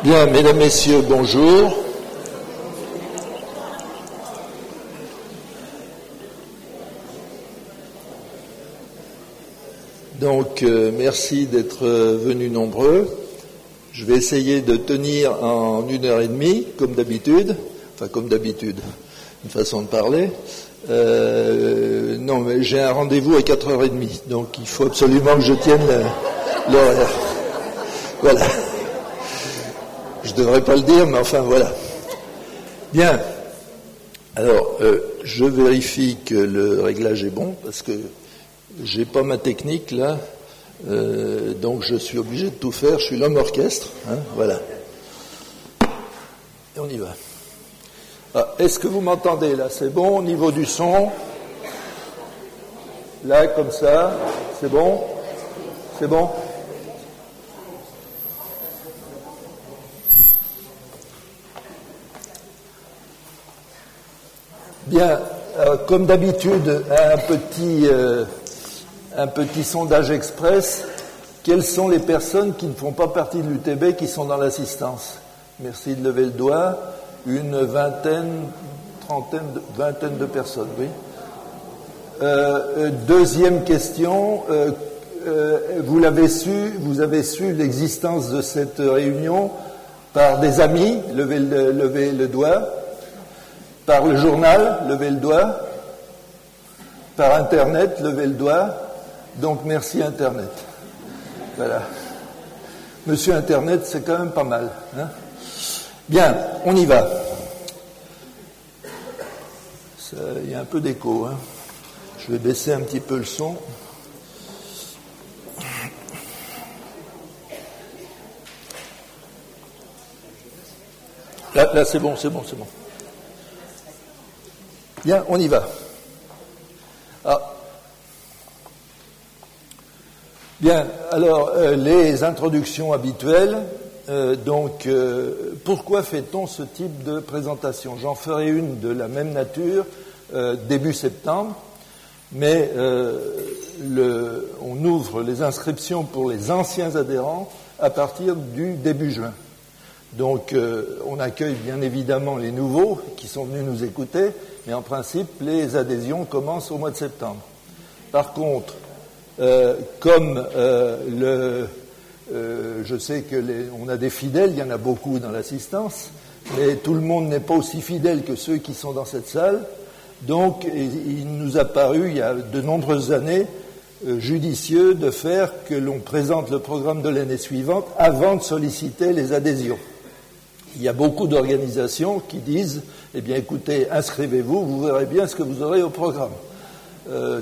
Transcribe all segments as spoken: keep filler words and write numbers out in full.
Bien, mesdames, messieurs, bonjour. Donc, euh, merci d'être euh, venus nombreux. Je vais essayer de tenir en une heure et demie, comme d'habitude. Enfin, comme d'habitude, une façon de parler. Euh, non, mais j'ai un rendez-vous à quatre heures trente, donc il faut absolument que je tienne l'horaire. Voilà. Je ne devrais pas le dire, mais enfin, voilà. Bien. Alors, euh, je vérifie que le réglage est bon, parce que j'ai pas ma technique, là, euh, donc je suis obligé de tout faire. Je suis l'homme orchestre, hein, voilà. Et on y va. Ah, est-ce que vous m'entendez, là? C'est bon, au niveau du son? Là, comme ça, c'est bon? C'est bon? Bien, euh, comme d'habitude, un petit, euh, un petit sondage express. Quelles sont les personnes qui ne font pas partie de l'U T B qui sont dans l'assistance? Merci de lever le doigt. Une vingtaine, trentaine, de, vingtaine de personnes, oui. Euh, deuxième question. Euh, euh, vous l'avez su, vous avez su l'existence de cette réunion par des amis, levez le, levez le doigt. Par le journal, levez le doigt. Par Internet, levez le doigt. Donc, merci Internet. Voilà. Monsieur Internet, c'est quand même pas mal. Hein? Bien, on y va. Il y a un peu d'écho. Hein? Je vais baisser un petit peu le son. Là, là c'est bon, c'est bon, c'est bon. Bien, on y va. Ah. Bien, alors, euh, les introductions habituelles. Euh, donc, euh, pourquoi fait-on ce type de présentation? J'en ferai une de la même nature euh, début septembre, mais euh, le, on ouvre les inscriptions pour les anciens adhérents à partir du début juin. Donc, euh, on accueille bien évidemment les nouveaux qui sont venus nous écouter, mais en principe, les adhésions commencent au mois de septembre. Par contre, euh, comme euh, le, euh, je sais que les, on a des fidèles, il y en a beaucoup dans l'assistance, mais tout le monde n'est pas aussi fidèle que ceux qui sont dans cette salle. Donc, il nous a paru, il y a de nombreuses années, euh, judicieux de faire que l'on présente le programme de l'année suivante avant de solliciter les adhésions. Il y a beaucoup d'organisations qui disent « Eh bien, écoutez, inscrivez-vous, vous verrez bien ce que vous aurez au programme. Euh, »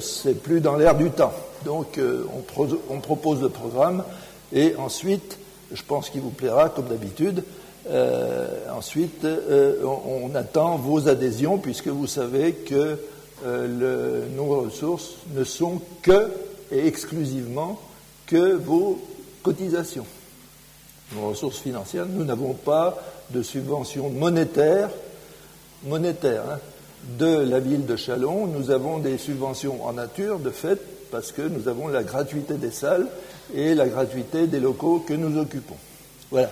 C'est plus dans l'air du temps. Donc, euh, on, pro- on propose le programme et ensuite, je pense qu'il vous plaira, comme d'habitude, euh, ensuite, euh, on, on attend vos adhésions puisque vous savez que euh, le, nos ressources ne sont que et exclusivement que vos cotisations. Nos ressources financières, nous n'avons pas de subvention monétaire, monétaire hein, de la ville de Châlons. Nous avons des subventions en nature, de fait, parce que nous avons la gratuité des salles et la gratuité des locaux que nous occupons. Voilà.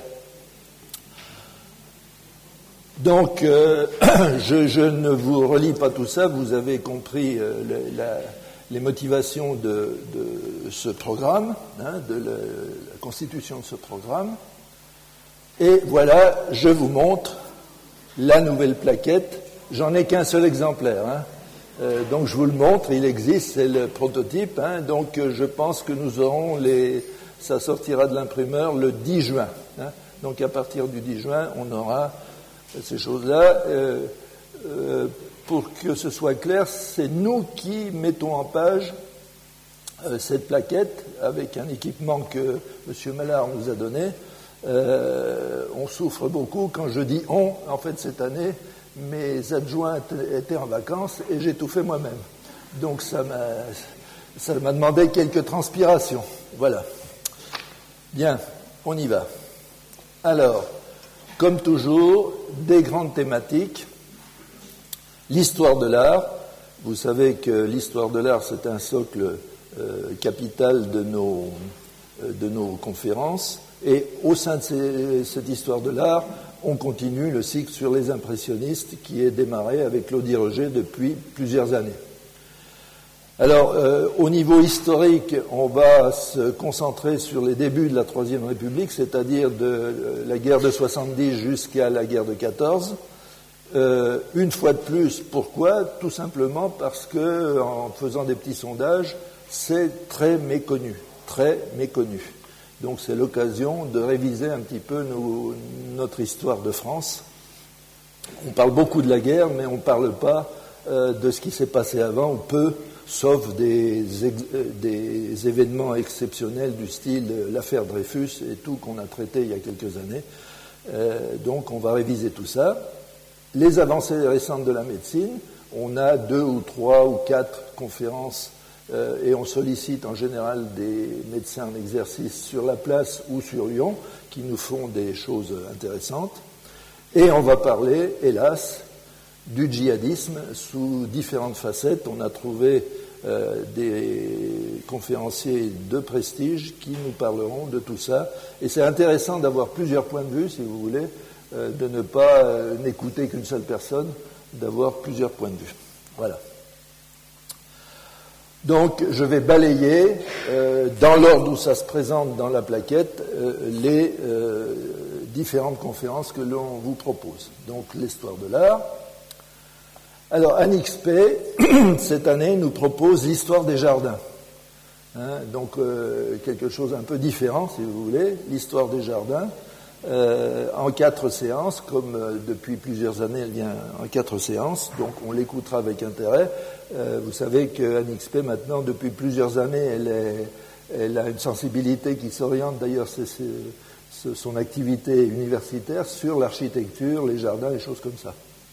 Donc, euh, je, je ne vous relis pas tout ça, vous avez compris euh, le, la, les motivations de, de ce programme, hein, de la, la constitution de ce programme. Et voilà, je vous montre la nouvelle plaquette. J'en ai qu'un seul exemplaire, hein. euh, donc je vous le montre, il existe, c'est le prototype, hein. Donc euh, je pense que nous aurons les... ça sortira de l'imprimeur le dix juin. Hein. Donc à partir du dix juin, on aura ces choses-là. Euh, euh, pour que ce soit clair, c'est nous qui mettons en page euh, cette plaquette avec un équipement que M. Mallard nous a donné. Euh, on souffre beaucoup quand je dis on, en fait cette année mes adjoints étaient en vacances et j'ai tout fait moi-même, donc ça m'a, ça m'a demandé quelques transpirations. Voilà. Bien, on y va. Alors, comme toujours, des grandes thématiques. L'histoire de l'art. Vous savez que l'histoire de l'art, c'est un socle euh, capital de nos, euh, de nos conférences. Et au sein de ces, cette histoire de l'art, on continue le cycle sur les impressionnistes qui est démarré avec Claudie Roger depuis plusieurs années. Alors, euh, au niveau historique, on va se concentrer sur les débuts de la Troisième République, c'est-à-dire de la guerre de soixante-dix jusqu'à la guerre de quatorze. Euh, une fois de plus, pourquoi ? Tout simplement parce que, en faisant des petits sondages, c'est très méconnu, très méconnu. Donc c'est l'occasion de réviser un petit peu nos, notre histoire de France. On parle beaucoup de la guerre, mais on ne parle pas euh, de ce qui s'est passé avant, ou peu, sauf des, des événements exceptionnels du style l'affaire Dreyfus et tout qu'on a traité il y a quelques années. Euh, donc on va réviser tout ça. Les avancées récentes de la médecine, on a deux ou trois ou quatre conférences euh, et on sollicite en général des médecins en exercice sur la place ou sur Lyon qui nous font des choses intéressantes. Et on va parler, hélas, du djihadisme sous différentes facettes. On a trouvé euh, des conférenciers de prestige qui nous parleront de tout ça. Et c'est intéressant d'avoir plusieurs points de vue, si vous voulez, euh, de ne pas euh, n'écouter qu'une seule personne, d'avoir plusieurs points de vue. Voilà. Donc, je vais balayer, euh, dans l'ordre où ça se présente dans la plaquette, euh, les euh, différentes conférences que l'on vous propose. Donc, l'histoire de l'art. Alors, Anne X P, cette année, nous propose l'histoire des jardins. Hein, donc, euh, quelque chose un peu différent, si vous voulez, l'histoire des jardins, euh, en quatre séances, comme euh, depuis plusieurs années, elle vient en quatre séances, donc on l'écoutera avec intérêt. Euh, vous savez que Anne X P, maintenant, depuis plusieurs années, elle, est, elle a une sensibilité qui s'oriente, d'ailleurs, c'est, c'est son activité universitaire, sur l'architecture, les jardins, les choses comme ça.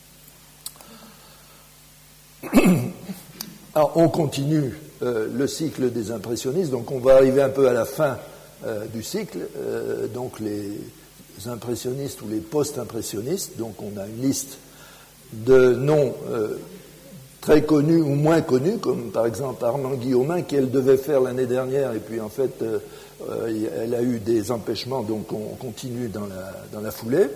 Alors, on continue euh, le cycle des impressionnistes, donc on va arriver un peu à la fin euh, du cycle, euh, donc les impressionnistes ou les post-impressionnistes, donc on a une liste de noms euh, très connus ou moins connus, comme par exemple Armand Guillaumin, qu'elle devait faire l'année dernière, et puis en fait euh, euh, elle a eu des empêchements, donc on continue dans la, dans la foulée.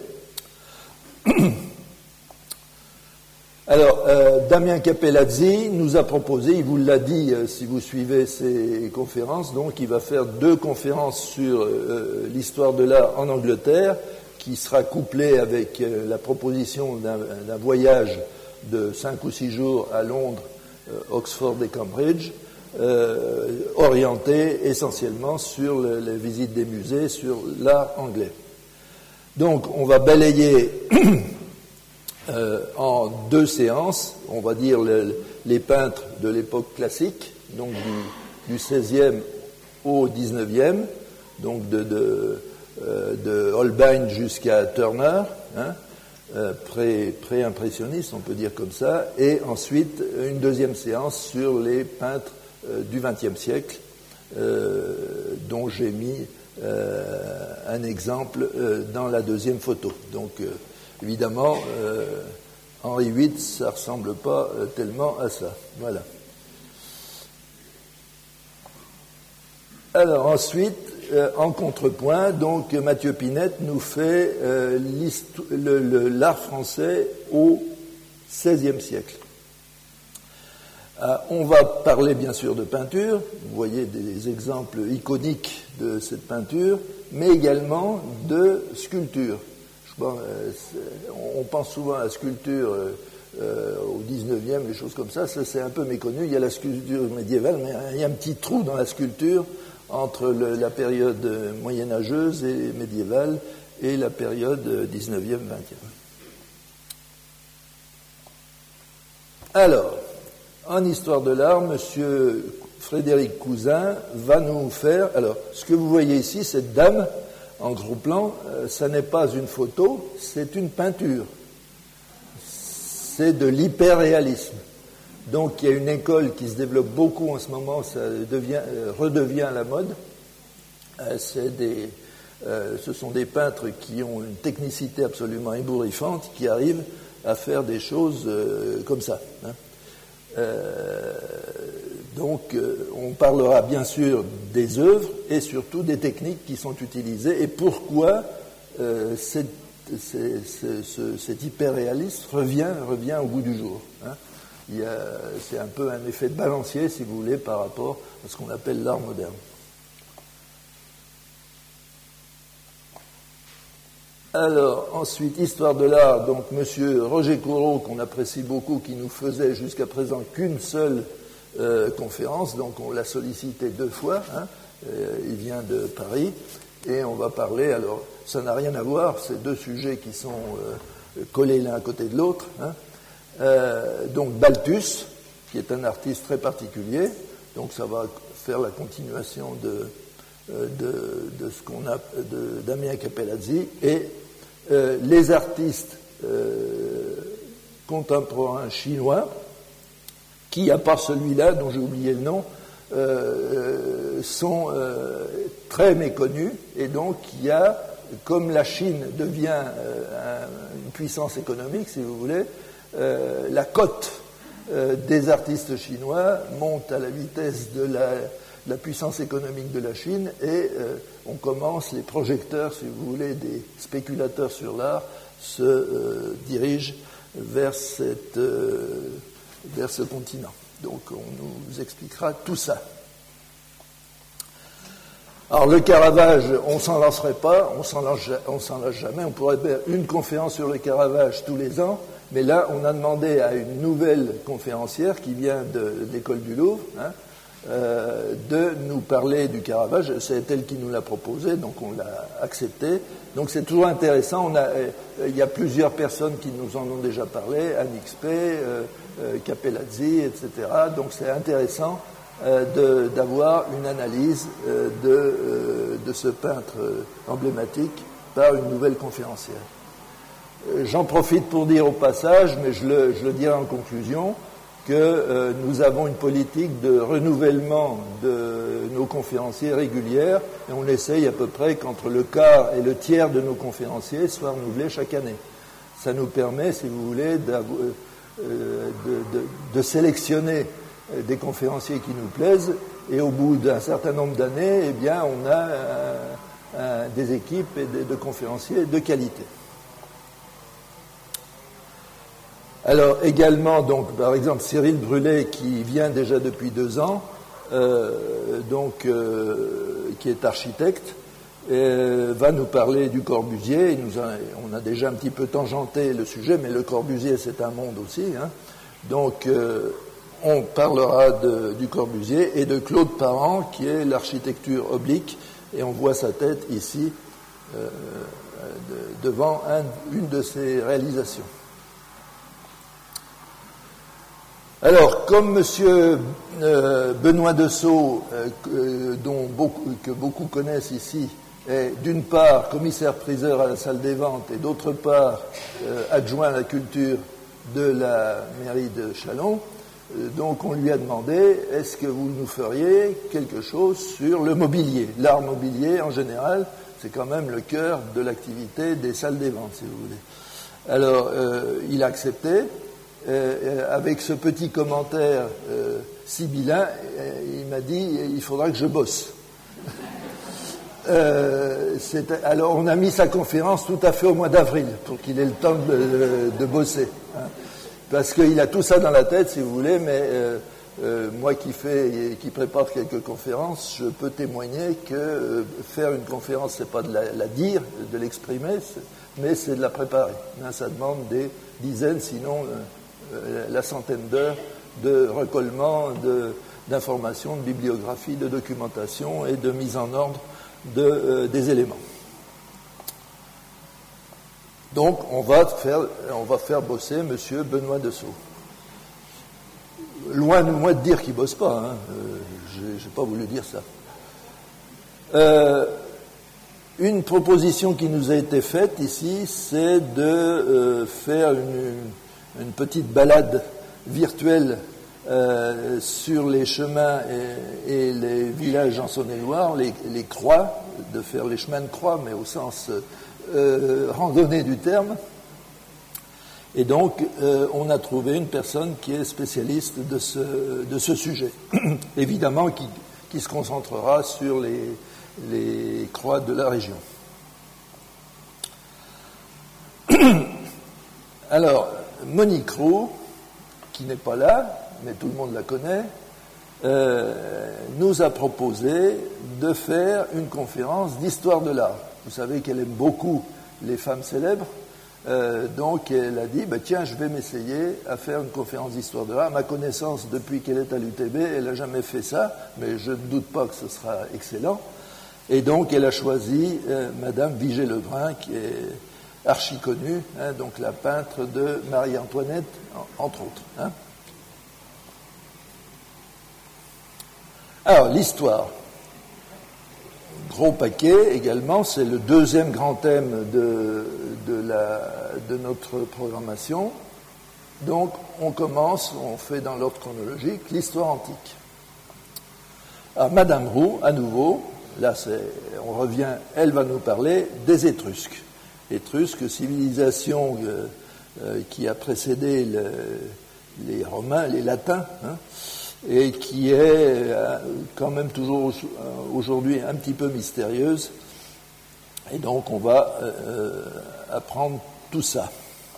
Alors, euh, Damien Capellazzi nous a proposé, il vous l'a dit euh, si vous suivez ces conférences, donc il va faire deux conférences sur euh, l'histoire de l'art en Angleterre, qui sera couplée avec euh, la proposition d'un, d'un voyage de cinq ou six jours à Londres, euh, Oxford et Cambridge, euh, orienté essentiellement sur le, les visites des musées, sur l'art anglais. Donc, on va balayer Euh, en deux séances, on va dire le, les peintres de l'époque classique, donc du, du seizième au dix-neuvième, donc de, de, euh, de Holbein jusqu'à Turner, hein, euh, pré, pré-impressionniste, on peut dire comme ça, et ensuite une deuxième séance sur les peintres euh, du vingtième siècle, euh, dont j'ai mis euh, un exemple euh, dans la deuxième photo. Donc, euh, évidemment, euh, Henri huit, ça ne ressemble pas euh, tellement à ça. Voilà. Alors ensuite, euh, en contrepoint, donc Mathieu Pinette nous fait euh, le, le, l'art français au seizième siècle. Euh, on va parler bien sûr de peinture, vous voyez des exemples iconiques de cette peinture, mais également de sculpture. Bon, euh, on pense souvent à la sculpture euh, euh, au dix-neuvième, des choses comme ça, ça c'est un peu méconnu. Il y a la sculpture médiévale, mais il y a un petit trou dans la sculpture entre le, la période moyenâgeuse et médiévale et la période dix-neuvième vingtième. Alors, en histoire de l'art, monsieur Frédéric Cousin va nous faire... Alors, ce que vous voyez ici, cette dame... En gros plan, euh, ça n'est pas une photo, c'est une peinture. C'est de l'hyperréalisme. Donc il y a une école qui se développe beaucoup en ce moment, ça devient, euh, redevient à la mode. Euh, c'est des, euh, ce sont des peintres qui ont une technicité absolument ébouriffante, qui arrivent à faire des choses euh, comme ça. Hein. Euh, Donc, euh, on parlera bien sûr des œuvres et surtout des techniques qui sont utilisées et pourquoi euh, cette, c'est, c'est, ce, cet hyperréalisme revient, revient au goût du jour. Hein. Il y a, c'est un peu un effet de balancier, si vous voulez, par rapport à ce qu'on appelle l'art moderne. Alors, ensuite, histoire de l'art, donc M. Roger Courreau, qu'on apprécie beaucoup, qui nous faisait jusqu'à présent qu'une seule euh, conférence, donc on l'a sollicité deux fois, hein, euh, il vient de Paris, et on va parler, alors ça n'a rien à voir, c'est deux sujets qui sont euh, collés l'un à côté de l'autre, hein, euh, donc Balthus, qui est un artiste très particulier, donc ça va faire la continuation de... De, de ce qu'on a de Damien Capellazzi et euh, les artistes euh, contemporains chinois qui, à part celui-là dont j'ai oublié le nom, euh, sont euh, très méconnus et donc il y a, comme la Chine devient euh, un, une puissance économique, si vous voulez, euh, la cote euh, des artistes chinois monte à la vitesse de la la puissance économique de la Chine et euh, on commence, les projecteurs, si vous voulez, des spéculateurs sur l'art se euh, dirigent vers, cette, euh, vers ce continent. Donc on nous expliquera tout ça. Alors le Caravage, on ne s'en lancerait pas, on s'en lance, on s'en lance jamais, on pourrait faire une conférence sur le Caravage tous les ans, mais là on a demandé à une nouvelle conférencière qui vient de, de l'école du Louvre, hein, Euh, de nous parler du Caravage. C'est elle qui nous l'a proposé, donc on l'a accepté. Donc c'est toujours intéressant. On a, euh, il y a plusieurs personnes qui nous en ont déjà parlé, Anne X P, euh, euh, Capellazzi, et cetera. Donc c'est intéressant euh, de, d'avoir une analyse euh, de, euh, de ce peintre emblématique par une nouvelle conférencière. Euh, j'en profite pour dire au passage, mais je le, je le dirai en conclusion, que euh, nous avons une politique de renouvellement de nos conférenciers régulière et on essaye à peu près qu'entre le quart et le tiers de nos conférenciers soient renouvelés chaque année. Ça nous permet, si vous voulez, euh, de, de, de sélectionner des conférenciers qui nous plaisent et au bout d'un certain nombre d'années, eh bien, on a euh, euh, des équipes et de, de conférenciers de qualité. Alors également, donc, par exemple, Cyril Brulet, qui vient déjà depuis deux ans, euh, donc, euh, qui est architecte, euh, va nous parler du Corbusier. Il nous a, on a déjà un petit peu tangenté le sujet, mais le Corbusier, c'est un monde aussi. Hein. Donc, euh, on parlera de, du Corbusier et de Claude Parent, qui est l'architecture oblique, et on voit sa tête ici, euh, de, devant un, une de ses réalisations. Alors, comme M. Euh, Benoît Dessau, euh, dont beaucoup, que beaucoup connaissent ici, est d'une part commissaire-priseur à la salle des ventes et d'autre part euh, adjoint à la culture de la mairie de Châlons, euh, donc on lui a demandé, est-ce que vous nous feriez quelque chose sur le mobilier? L'art mobilier, en général, c'est quand même le cœur de l'activité des salles des ventes, si vous voulez. Alors, euh, il a accepté. Euh, avec ce petit commentaire euh, sibyllin, euh, il m'a dit il faudra que je bosse. euh, alors on a mis sa conférence tout à fait au mois d'avril pour qu'il ait le temps de, de, de bosser, hein, parce qu'il a tout ça dans la tête, si vous voulez, mais euh, euh, moi qui fais, qui prépare quelques conférences, je peux témoigner que euh, faire une conférence, c'est pas de la, la dire, de l'exprimer, c'est, mais c'est de la préparer. Hein, ça demande des dizaines, sinon euh, la centaine d'heures de recollement, de, d'informations, de bibliographie, de documentation et de mise en ordre de, euh, des éléments. Donc, on va faire, on va faire bosser M. Benoît Dessau. Loin de moi de dire qu'il ne bosse pas, hein. euh, je n'ai pas voulu dire ça. Euh, une proposition qui nous a été faite ici, c'est de euh, faire une une petite balade virtuelle euh, sur les chemins et, et les villages en Saône-et-Loire, les, les croix, de faire les chemins de croix, mais au sens euh, randonnée du terme. Et donc, euh, on a trouvé une personne qui est spécialiste de ce, de ce sujet. Évidemment, qui, qui se concentrera sur les, les croix de la région. Alors, Monique Roux, qui n'est pas là, mais tout le monde la connaît, euh, nous a proposé de faire une conférence d'histoire de l'art. Vous savez qu'elle aime beaucoup les femmes célèbres, euh, donc elle a dit, bah, tiens, je vais m'essayer à faire une conférence d'histoire de l'art. À ma connaissance, depuis qu'elle est à l'U T B, elle n'a jamais fait ça, mais je ne doute pas que ce sera excellent. Et donc, elle a choisi euh, Madame Vigée-Lebrun, qui est archi connue, hein, donc la peintre de Marie-Antoinette, entre autres. Hein. Alors, l'histoire. Gros paquet également, c'est le deuxième grand thème de, de, la, de notre programmation. Donc, on commence, on fait dans l'ordre chronologique, l'histoire antique. Alors, Madame Roux, à nouveau, là, c'est, on revient, elle va nous parler des Étrusques. Étrusques, civilisation euh, euh, qui a précédé le, les Romains, les Latins, hein, et qui est euh, quand même toujours aujourd'hui un petit peu mystérieuse. Et donc on va euh, apprendre tout ça.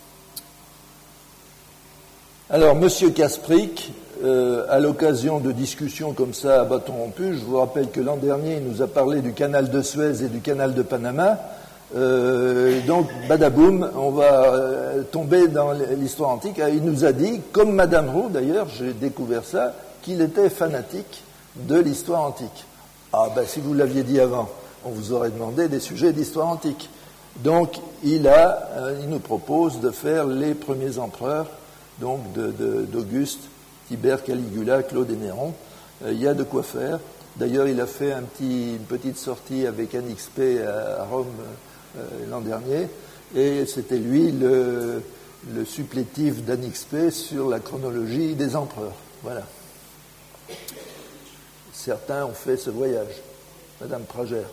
Alors, Monsieur Kasprick, euh, à l'occasion de discussions comme ça à bâton rompu, je vous rappelle que l'an dernier, il nous a parlé du canal de Suez et du canal de Panama. Euh, donc, badaboum, on va euh, tomber dans l'histoire antique. Il nous a dit, comme Madame Roux d'ailleurs, j'ai découvert ça, qu'il était fanatique de l'histoire antique. Ah ben, si vous l'aviez dit avant, on vous aurait demandé des sujets d'histoire antique. Donc, il a, euh, il nous propose de faire les premiers empereurs, donc de, de, d'Auguste, Tibère, Caligula, Claude et Néron. Euh, il y a de quoi faire. D'ailleurs, il a fait un petit, une petite sortie avec N X P à, à Rome euh, l'an dernier, et c'était lui le, le supplétif d'N X P sur la chronologie des empereurs. Voilà. Certains ont fait ce voyage. Madame Pragère.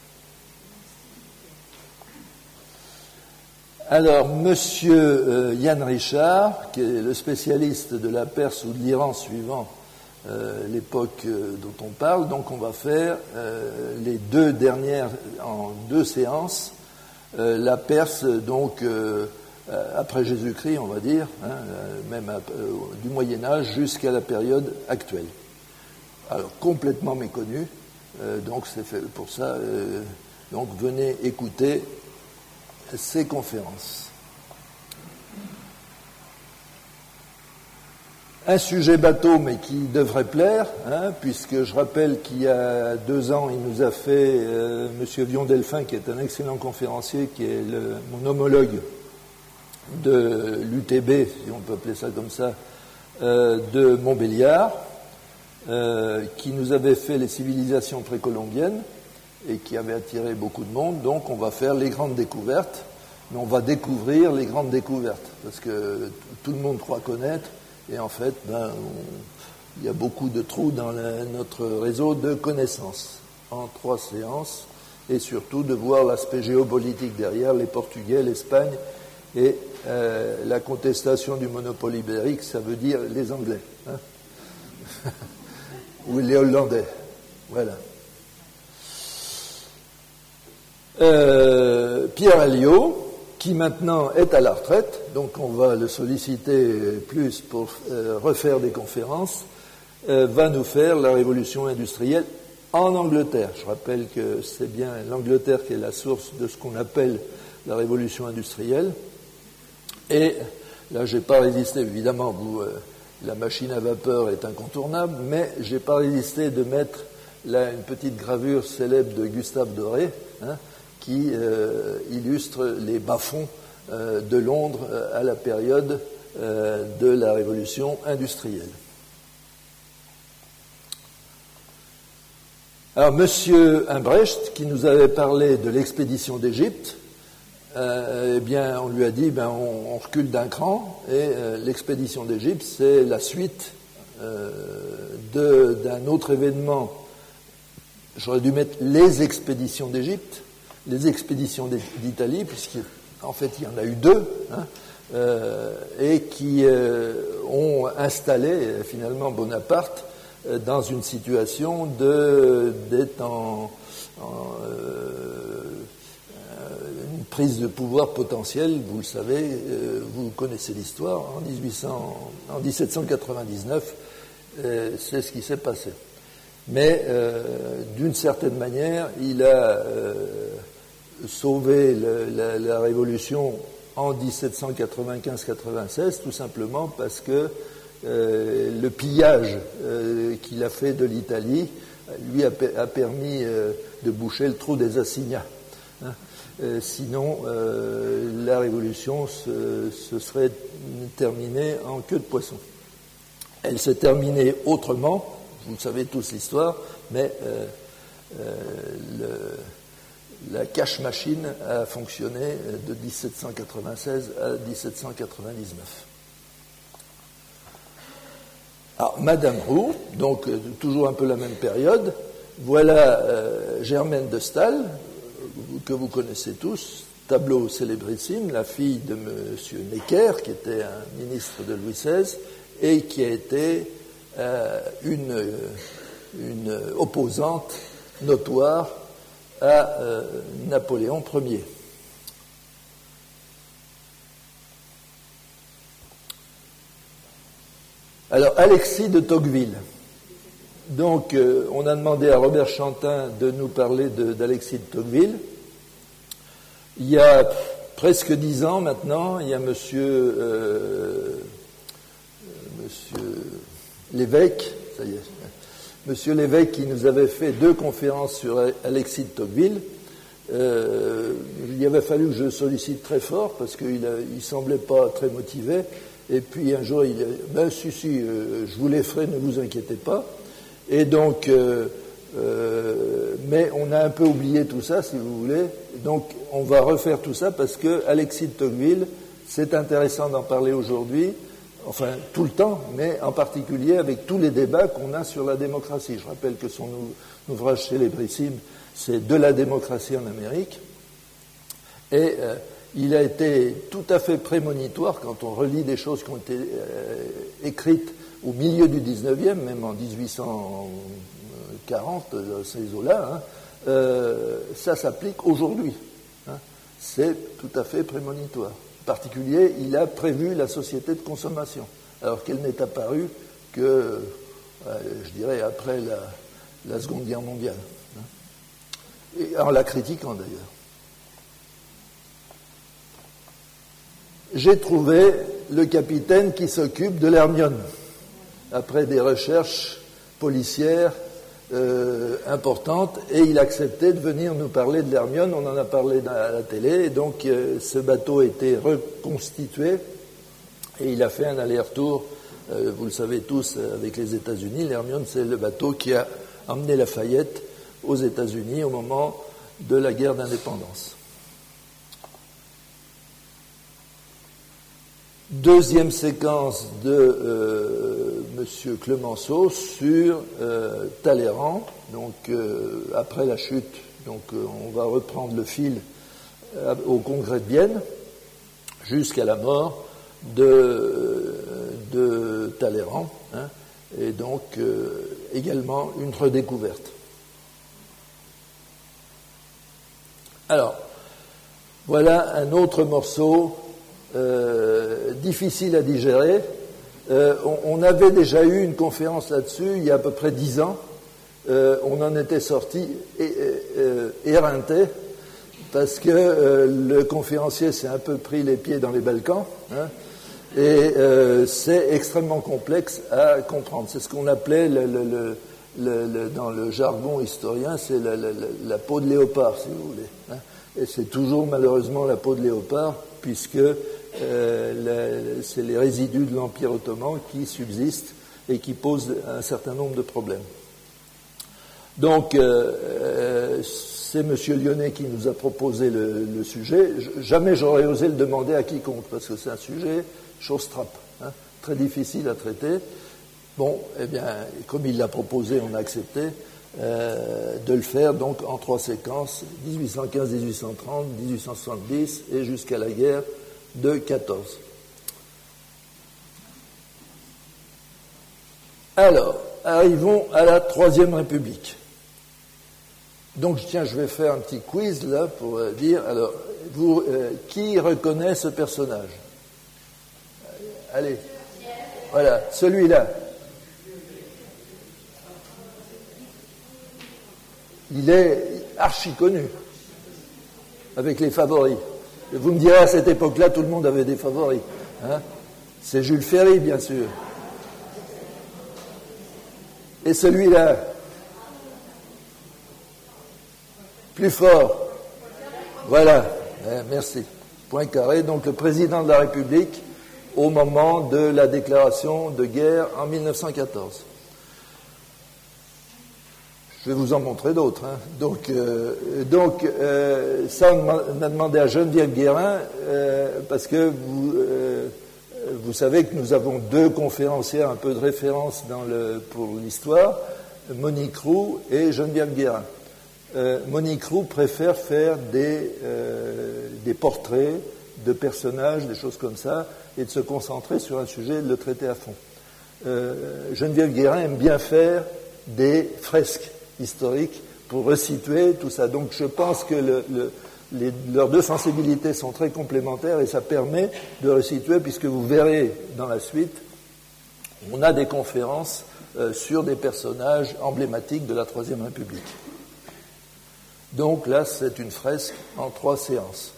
Alors, Monsieur euh, Yann Richard, qui est le spécialiste de la Perse ou de l'Iran suivant euh, l'époque euh, dont on parle, donc on va faire euh, les deux dernières, en deux séances, euh, la Perse, donc, euh, après Jésus-Christ, on va dire, hein, même à, euh, du Moyen-Âge jusqu'à la période actuelle. Alors, complètement méconnue, euh, donc c'est fait pour ça, euh, donc venez écouter ces conférences. Un sujet bateau, mais qui devrait plaire, hein, puisque je rappelle qu'il y a deux ans, il nous a fait euh, M. Vion-Delphin, qui est un excellent conférencier, qui est le, mon homologue de l'U T B, si on peut appeler ça comme ça, euh, de Montbéliard, euh, qui nous avait fait les civilisations précolombiennes, et qui avait attiré beaucoup de monde. Donc on va faire les grandes découvertes, mais on va découvrir les grandes découvertes, parce que tout le monde croit connaître, et en fait, ben, on, il y a beaucoup de trous dans la, notre réseau de connaissances, en trois séances, et surtout de voir l'aspect géopolitique derrière, les Portugais, l'Espagne, et euh, la contestation du monopole ibérique, ça veut dire les Anglais, hein ou les Hollandais, voilà. Euh, Pierre Alliot, qui maintenant est à la retraite, donc on va le solliciter plus pour euh, refaire des conférences, euh, va nous faire la révolution industrielle en Angleterre. Je rappelle que c'est bien l'Angleterre qui est la source de ce qu'on appelle la révolution industrielle. Et là, j'ai pas résisté, évidemment, vous, euh, la machine à vapeur est incontournable, mais j'ai pas résisté de mettre là une petite gravure célèbre de Gustave Doré, hein, qui euh, illustre les bas-fonds euh, de Londres euh, à la période euh, de la révolution industrielle. Alors, Monsieur Imbrecht, qui nous avait parlé de l'expédition d'Égypte, euh, eh bien, on lui a dit, ben, on, on recule d'un cran, et euh, l'expédition d'Égypte, c'est la suite euh, de, d'un autre événement. J'aurais dû mettre les expéditions d'Égypte, les expéditions d'Italie, puisqu'en fait il y en a eu deux, hein, euh, et qui euh, ont installé finalement Bonaparte euh, dans une situation de, d'être en, en euh, une prise de pouvoir potentielle. Vous le savez, euh, vous connaissez l'histoire, en, dix-huit cents, en dix-sept cent quatre-vingt-dix-neuf, euh, c'est ce qui s'est passé. Mais euh, d'une certaine manière, il a euh, sauvé le, la, la révolution en dix-sept cent quatre-vingt-quinze quatre-vingt-seize, tout simplement parce que euh, le pillage euh, qu'il a fait de l'Italie lui a, a permis euh, de boucher le trou des assignats. Hein. Euh, sinon, euh, la révolution se, se serait terminée en queue de poisson. Elle s'est terminée autrement. Vous savez tous l'histoire, mais euh, euh, le, la cash machine a fonctionné de dix-sept cent quatre-vingt-seize à dix-sept cent quatre-vingt-dix-neuf. Alors, Madame Roux, donc euh, toujours un peu la même période, voilà euh, Germaine de Staël, que vous connaissez tous, tableau célébrissime, la fille de M. Necker, qui était un ministre de Louis seize, et qui a été Euh, une, une opposante notoire à euh, Napoléon Ier. Alors, Alexis de Tocqueville. Donc, euh, on a demandé à Robert Chantin de nous parler de, d'Alexis de Tocqueville. Il y a presque dix ans maintenant, il y a monsieur, euh, monsieur L'évêque, ça y est, Monsieur L'évêque qui nous avait fait deux conférences sur Alexis de Tocqueville. Euh, il avait fallu que je le sollicite très fort parce qu'il ne semblait pas très motivé. Et puis un jour, il a dit ben si, si, euh, je vous les ferai, ne vous inquiétez pas. Et donc, euh, euh, mais on a un peu oublié tout ça, si vous voulez. Donc, on va refaire tout ça parce que Alexis de Tocqueville, c'est intéressant d'en parler aujourd'hui. Enfin, tout le temps, mais en particulier avec tous les débats qu'on a sur la démocratie. Je rappelle que son ouvrage célébrissime, c'est « De la démocratie en Amérique ». Et euh, il a été tout à fait prémonitoire quand on relit des choses qui ont été euh, écrites au milieu du dix-neuvième, même en dix-huit cent quarante, ces eaux-là. Hein, euh, ça s'applique aujourd'hui. Hein, c'est tout à fait prémonitoire. En particulier, il a prévu la société de consommation, alors qu'elle n'est apparue que, euh, je dirais, après la, la Seconde Guerre mondiale. Hein. Et en la critiquant d'ailleurs. J'ai trouvé le capitaine qui s'occupe de l'Hermione, après des recherches policières euh, importantes, et il acceptait de venir nous parler de l'Hermione. On en a parlé à la télé, et donc euh, ce bateau a été reconstitué, et il a fait un aller-retour, euh, vous le savez tous, avec les États-Unis. L'Hermione, c'est le bateau qui a emmené Lafayette aux États-Unis au moment de la guerre d'indépendance. Deuxième séquence de euh, M. Clemenceau sur euh, Talleyrand, donc euh, après la chute, donc euh, on va reprendre le fil euh, au Congrès de Vienne jusqu'à la mort de, de Talleyrand, hein, et donc euh, également une redécouverte. Alors, voilà un autre morceau Euh, difficile à digérer. Euh, on, on avait déjà eu une conférence là-dessus il y a à peu près dix ans. Euh, on en était sorti éreinté parce que euh, le conférencier s'est un peu pris les pieds dans les Balkans, hein, et euh, c'est extrêmement complexe à comprendre. C'est ce qu'on appelait le, le, le, le, le, dans le jargon historien, c'est la, la, la, la peau de léopard, si vous voulez. Hein, et c'est toujours malheureusement la peau de léopard, puisque Euh, la, c'est les résidus de l'Empire ottoman qui subsistent et qui posent un certain nombre de problèmes. Donc, euh, euh, c'est M. Lyonnais qui nous a proposé le, le sujet. Jamais j'aurais osé le demander à quiconque, parce que c'est un sujet chose-trappe, hein, très difficile à traiter. Bon, eh bien, comme il l'a proposé, on a accepté euh, de le faire donc en trois séquences, dix-huit cent quinze, dix-huit cent trente, dix-huit cent soixante-dix et jusqu'à la guerre de quatorze. Alors, arrivons à la Troisième République. Donc, tiens, je vais faire un petit quiz là pour dire, alors, vous, euh, qui reconnaît ce personnage? Allez, voilà, celui-là. Il est archi connu, avec les favoris. Et vous me direz, à cette époque-là, tout le monde avait des favoris. Hein? C'est Jules Ferry, bien sûr. Et celui-là, plus fort. Voilà, eh, merci. Poincaré, donc le président de la République au moment de la déclaration de guerre en mille neuf cent quatorze. Je vais vous en montrer d'autres. Hein. Donc, euh, donc euh, ça, on a demandé à Geneviève Guérin, euh, parce que vous, euh, vous savez que nous avons deux conférencières un peu de référence dans le, pour l'histoire, Monique Roux et Geneviève Guérin. Euh, Monique Roux préfère faire des, euh, des portraits de personnages, des choses comme ça, et de se concentrer sur un sujet et de le traiter à fond. Euh, Geneviève Guérin aime bien faire des fresques historiques pour resituer tout ça. Donc je pense que le, le, les, leurs deux sensibilités sont très complémentaires et ça permet de resituer, puisque vous verrez dans la suite, on a des conférences euh, sur des personnages emblématiques de la Troisième République. Donc là, c'est une fresque en trois séances.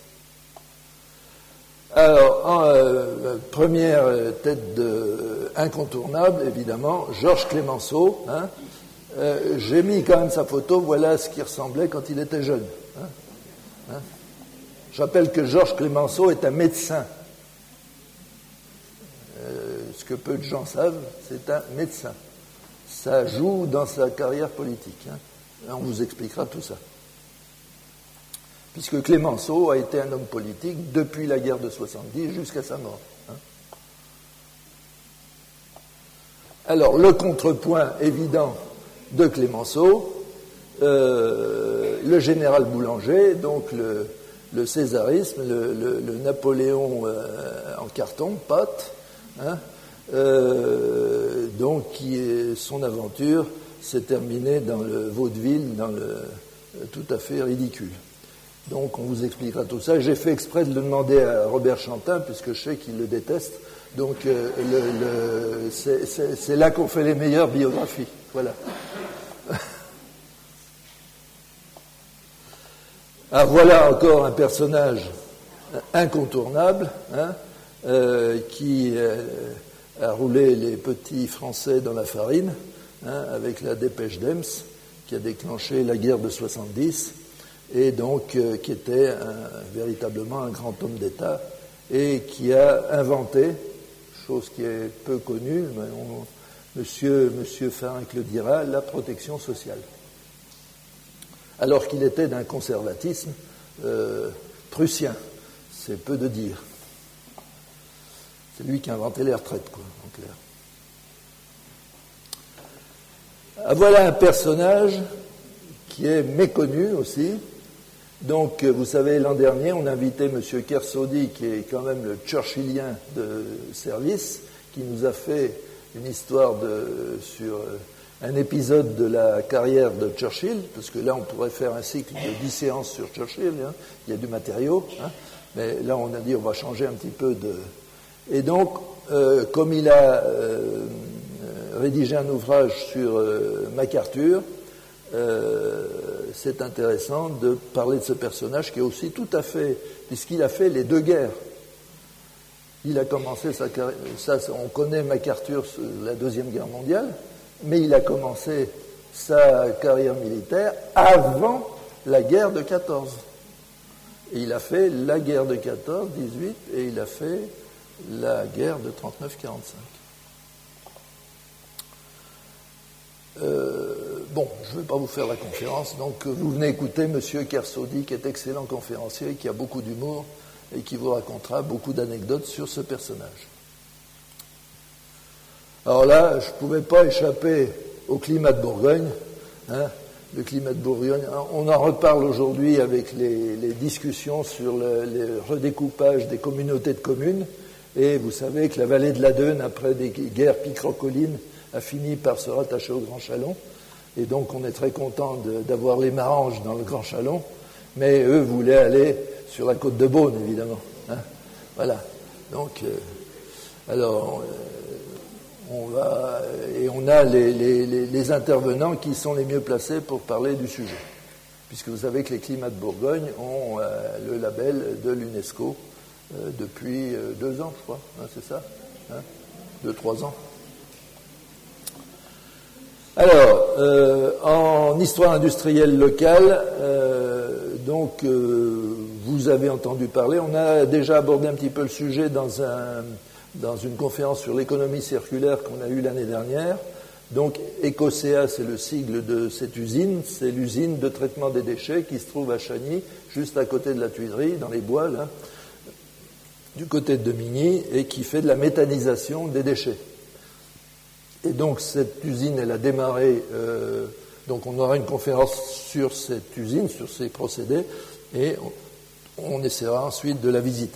Alors, en, euh, première tête de, euh, incontournable, évidemment, Georges Clemenceau. Hein. Euh, j'ai mis quand même sa photo, voilà ce qu'il ressemblait quand il était jeune. Hein. Hein. Je rappelle que Georges Clemenceau est un médecin. Euh, ce que peu de gens savent, c'est un médecin. Ça joue dans sa carrière politique. Hein. On vous expliquera tout ça. Puisque Clemenceau a été un homme politique depuis la guerre de soixante-dix jusqu'à sa mort. Hein. Alors, le contrepoint évident de Clemenceau, euh, le général Boulanger, donc le, le césarisme, le, le, le Napoléon euh, en carton, pâte, hein, euh, donc qui est, son aventure s'est terminée dans le vaudeville, dans le tout à fait ridicule. Donc on vous expliquera tout ça. J'ai fait exprès de le demander à Robert Chantin, puisque je sais qu'il le déteste. Donc euh, le, le, c'est, c'est, c'est là qu'on fait les meilleures biographies. Voilà. Ah, voilà encore un personnage incontournable, hein, euh, qui euh, a roulé les petits Français dans la farine, hein, avec la dépêche d'Ems, qui a déclenché la guerre de soixante-dix. Et donc euh, qui était un, véritablement un grand homme d'État et qui a inventé, chose qui est peu connue, mais on, monsieur, monsieur Farinck le dira, la protection sociale. Alors qu'il était d'un conservatisme euh, prussien, c'est peu de dire. C'est lui qui a inventé les retraites, quoi, en clair. Ah, voilà un personnage qui est méconnu aussi. Donc, vous savez, l'an dernier, on a invité M. Kersaudy, qui est quand même le churchillien de service, qui nous a fait une histoire de, sur un épisode de la carrière de Churchill, parce que là, on pourrait faire un cycle de dix séances sur Churchill, hein, il y a du matériau, hein, mais là, on a dit, on va changer un petit peu de... Et donc, euh, comme il a euh, rédigé un ouvrage sur euh, MacArthur, Euh, c'est intéressant de parler de ce personnage qui est aussi tout à fait, puisqu'il a fait les deux guerres. Il a commencé sa carrière, ça, on connaît MacArthur, la Deuxième Guerre mondiale, mais il a commencé sa carrière militaire avant la guerre de quatorze. Et il a fait la guerre de quatorze, dix-huit, et il a fait la guerre de trente-neuf quarante-cinq. Euh, bon, je ne vais pas vous faire la conférence, donc vous venez écouter M. Kersaudy, qui est excellent conférencier, qui a beaucoup d'humour et qui vous racontera beaucoup d'anecdotes sur ce personnage. Alors là, je ne pouvais pas échapper au climat de Bourgogne. Hein, le climat de Bourgogne, on en reparle aujourd'hui avec les, les discussions sur le les redécoupage des communautés de communes, et vous savez que la vallée de la Dheune, après des guerres picrocolines, a fini par se rattacher au Grand Chalon. Et donc on est très content de, d'avoir les Maranges dans le Grand Chalon. Mais eux voulaient aller sur la côte de Beaune, évidemment. Hein. Voilà. Donc, euh, alors, euh, on va, et on a les, les, les, les intervenants qui sont les mieux placés pour parler du sujet. Puisque vous savez que les climats de Bourgogne ont euh, le label de l'UNESCO euh, depuis euh, deux ans, je crois. Hein, c'est ça, hein, deux, trois ans. Alors, euh, en histoire industrielle locale, euh, donc euh, vous avez entendu parler, on a déjà abordé un petit peu le sujet dans, un, dans une conférence sur l'économie circulaire qu'on a eue l'année dernière. Donc, EcoCA, c'est le sigle de cette usine, c'est l'usine de traitement des déchets qui se trouve à Chagny, juste à côté de la Tuilerie, dans les bois, là, du côté de Demigny, et qui fait de la méthanisation des déchets. Et donc, cette usine, elle a démarré, euh, donc on aura une conférence sur cette usine, sur ses procédés, et on, on essaiera ensuite de la visiter.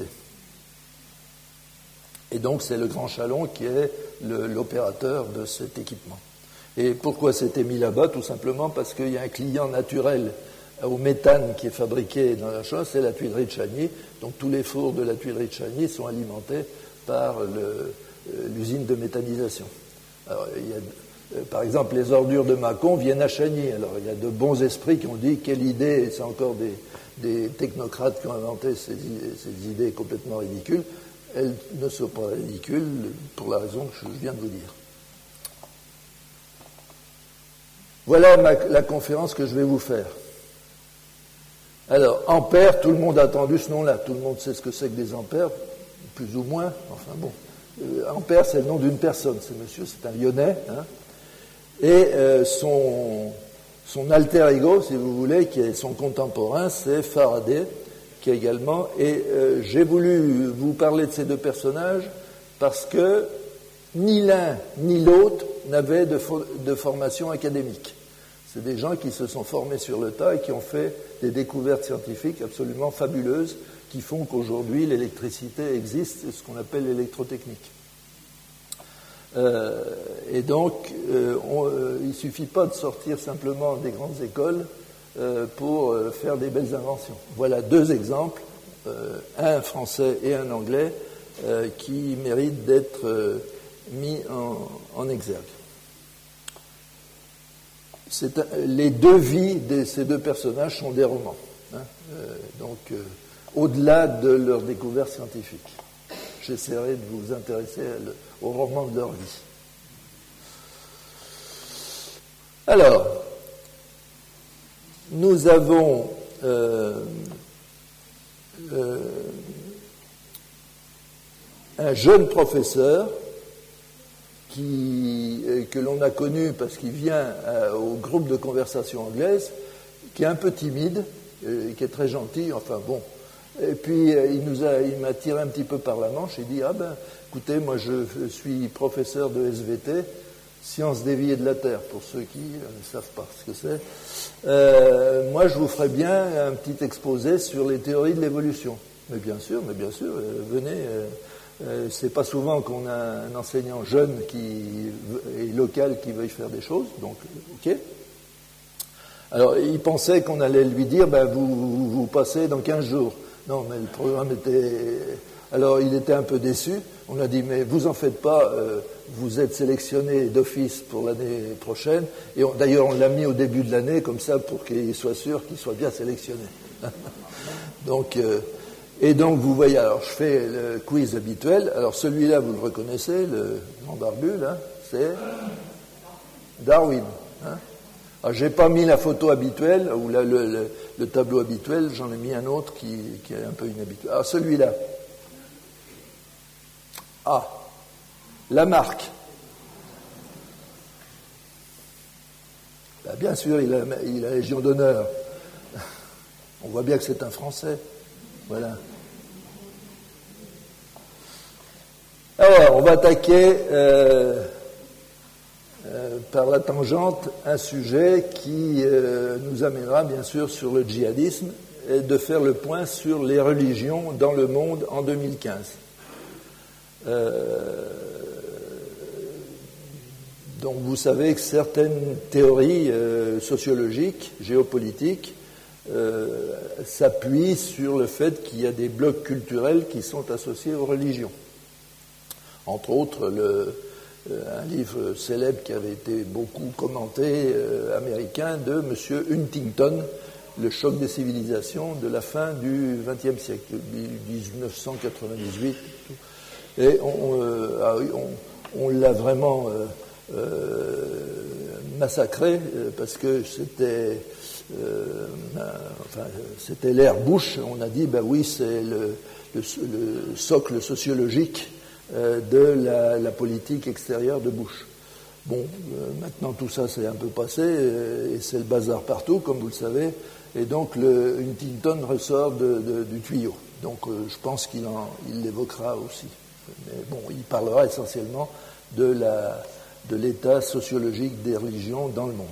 Et donc, c'est le Grand Chalon qui est le, l'opérateur de cet équipement. Et pourquoi c'était mis là-bas? Tout simplement parce qu'il y a un client naturel au méthane qui est fabriqué dans la chose, c'est la Tuilerie de Chagny. Donc, tous les fours de la Tuilerie de Chagny sont alimentés par le, l'usine de méthanisation. Alors, il y a, par exemple, les ordures de Mâcon viennent à Chagny. Alors, il y a de bons esprits qui ont dit quelle idée, et c'est encore des, des technocrates qui ont inventé ces, ces idées complètement ridicules. Elles ne sont pas ridicules pour la raison que je viens de vous dire. Voilà ma, la conférence que je vais vous faire. Alors, ampères, tout le monde a entendu ce nom-là. Tout le monde sait ce que c'est que des ampères, plus ou moins. Enfin bon. Euh, Ampère, c'est le nom d'une personne. Ce monsieur, c'est un Lyonnais. Hein, et euh, son, son alter ego, si vous voulez, qui est son contemporain, c'est Faraday, qui est également. Et euh, j'ai voulu vous parler de ces deux personnages parce que ni l'un ni l'autre n'avaient de, fo- de formation académique. C'est des gens qui se sont formés sur le tas et qui ont fait des découvertes scientifiques absolument fabuleuses qui font qu'aujourd'hui l'électricité existe, c'est ce qu'on appelle l'électrotechnique. Euh, et donc, euh, on, euh, il ne suffit pas de sortir simplement des grandes écoles euh, pour euh, faire des belles inventions. Voilà deux exemples, euh, un français et un anglais, euh, qui méritent d'être euh, mis en, en exergue. C'est un, les deux vies de ces deux personnages sont des romans, hein, euh, donc euh, au-delà de leur découverte scientifique. J'essaierai de vous intéresser le, au roman de leur vie. Alors, nous avons euh, euh, un jeune professeur qui, que l'on a connu parce qu'il vient euh, au groupe de conversation anglaise, qui est un peu timide, euh, qui est très gentil, enfin bon. Et puis euh, il nous a, il m'a tiré un petit peu par la manche et dit ah ben écoutez, moi je, je suis professeur de S V T, sciences des vies et de la terre, pour ceux qui euh, ne savent pas ce que c'est. Euh, moi je vous ferais bien un petit exposé sur les théories de l'évolution. Mais bien sûr, mais bien sûr, euh, venez. Euh, Euh, c'est pas souvent qu'on a un enseignant jeune qui et local qui veuille faire des choses, donc ok. Alors il pensait qu'on allait lui dire ben vous, vous vous passez dans quinze jours. Non, mais le programme était. Alors il était un peu déçu. On a dit mais vous en faites pas, euh, vous êtes sélectionné d'office pour l'année prochaine. Et on, d'ailleurs on l'a mis au début de l'année comme ça pour qu'il soit sûr qu'il soit bien sélectionné. donc euh, Et donc, vous voyez, alors je fais le quiz habituel. Alors, celui-là, vous le reconnaissez, le grand barbu, là, c'est Darwin. Hein. Alors, j'ai pas mis la photo habituelle, ou là, le, le, le tableau habituel, j'en ai mis un autre qui, qui est un peu inhabituel. Alors, celui-là. Ah, Lamarck. Ben, bien sûr, il a, il a la Légion d'honneur. On voit bien que c'est un Français. Voilà. Alors, on va attaquer euh, euh, par la tangente un sujet qui euh, nous amènera bien sûr sur le djihadisme et de faire le point sur les religions dans le monde en deux mille quinze. Euh, donc vous savez que certaines théories euh, sociologiques, géopolitiques, euh, s'appuient sur le fait qu'il y a des blocs culturels qui sont associés aux religions. Entre autres, le, euh, un livre célèbre qui avait été beaucoup commenté, euh, américain, de M. Huntington, Le choc des civilisations de la fin du vingtième siècle, dix-neuf cent quatre-vingt-dix-huit. Et on, euh, on, on l'a vraiment euh, euh, massacré euh, parce que c'était, euh, enfin, c'était l'ère Bush. On a dit, ben oui, c'est le, le, le socle sociologique euh, de la, la politique extérieure de Bush. Bon, euh, maintenant tout ça c'est un peu passé euh, et c'est le bazar partout, comme vous le savez. Et donc, le Huntington ressort de, de, du tuyau. Donc, euh, je pense qu'il en, il l'évoquera aussi. Mais bon, il parlera essentiellement de, la, de l'état sociologique des religions dans le monde.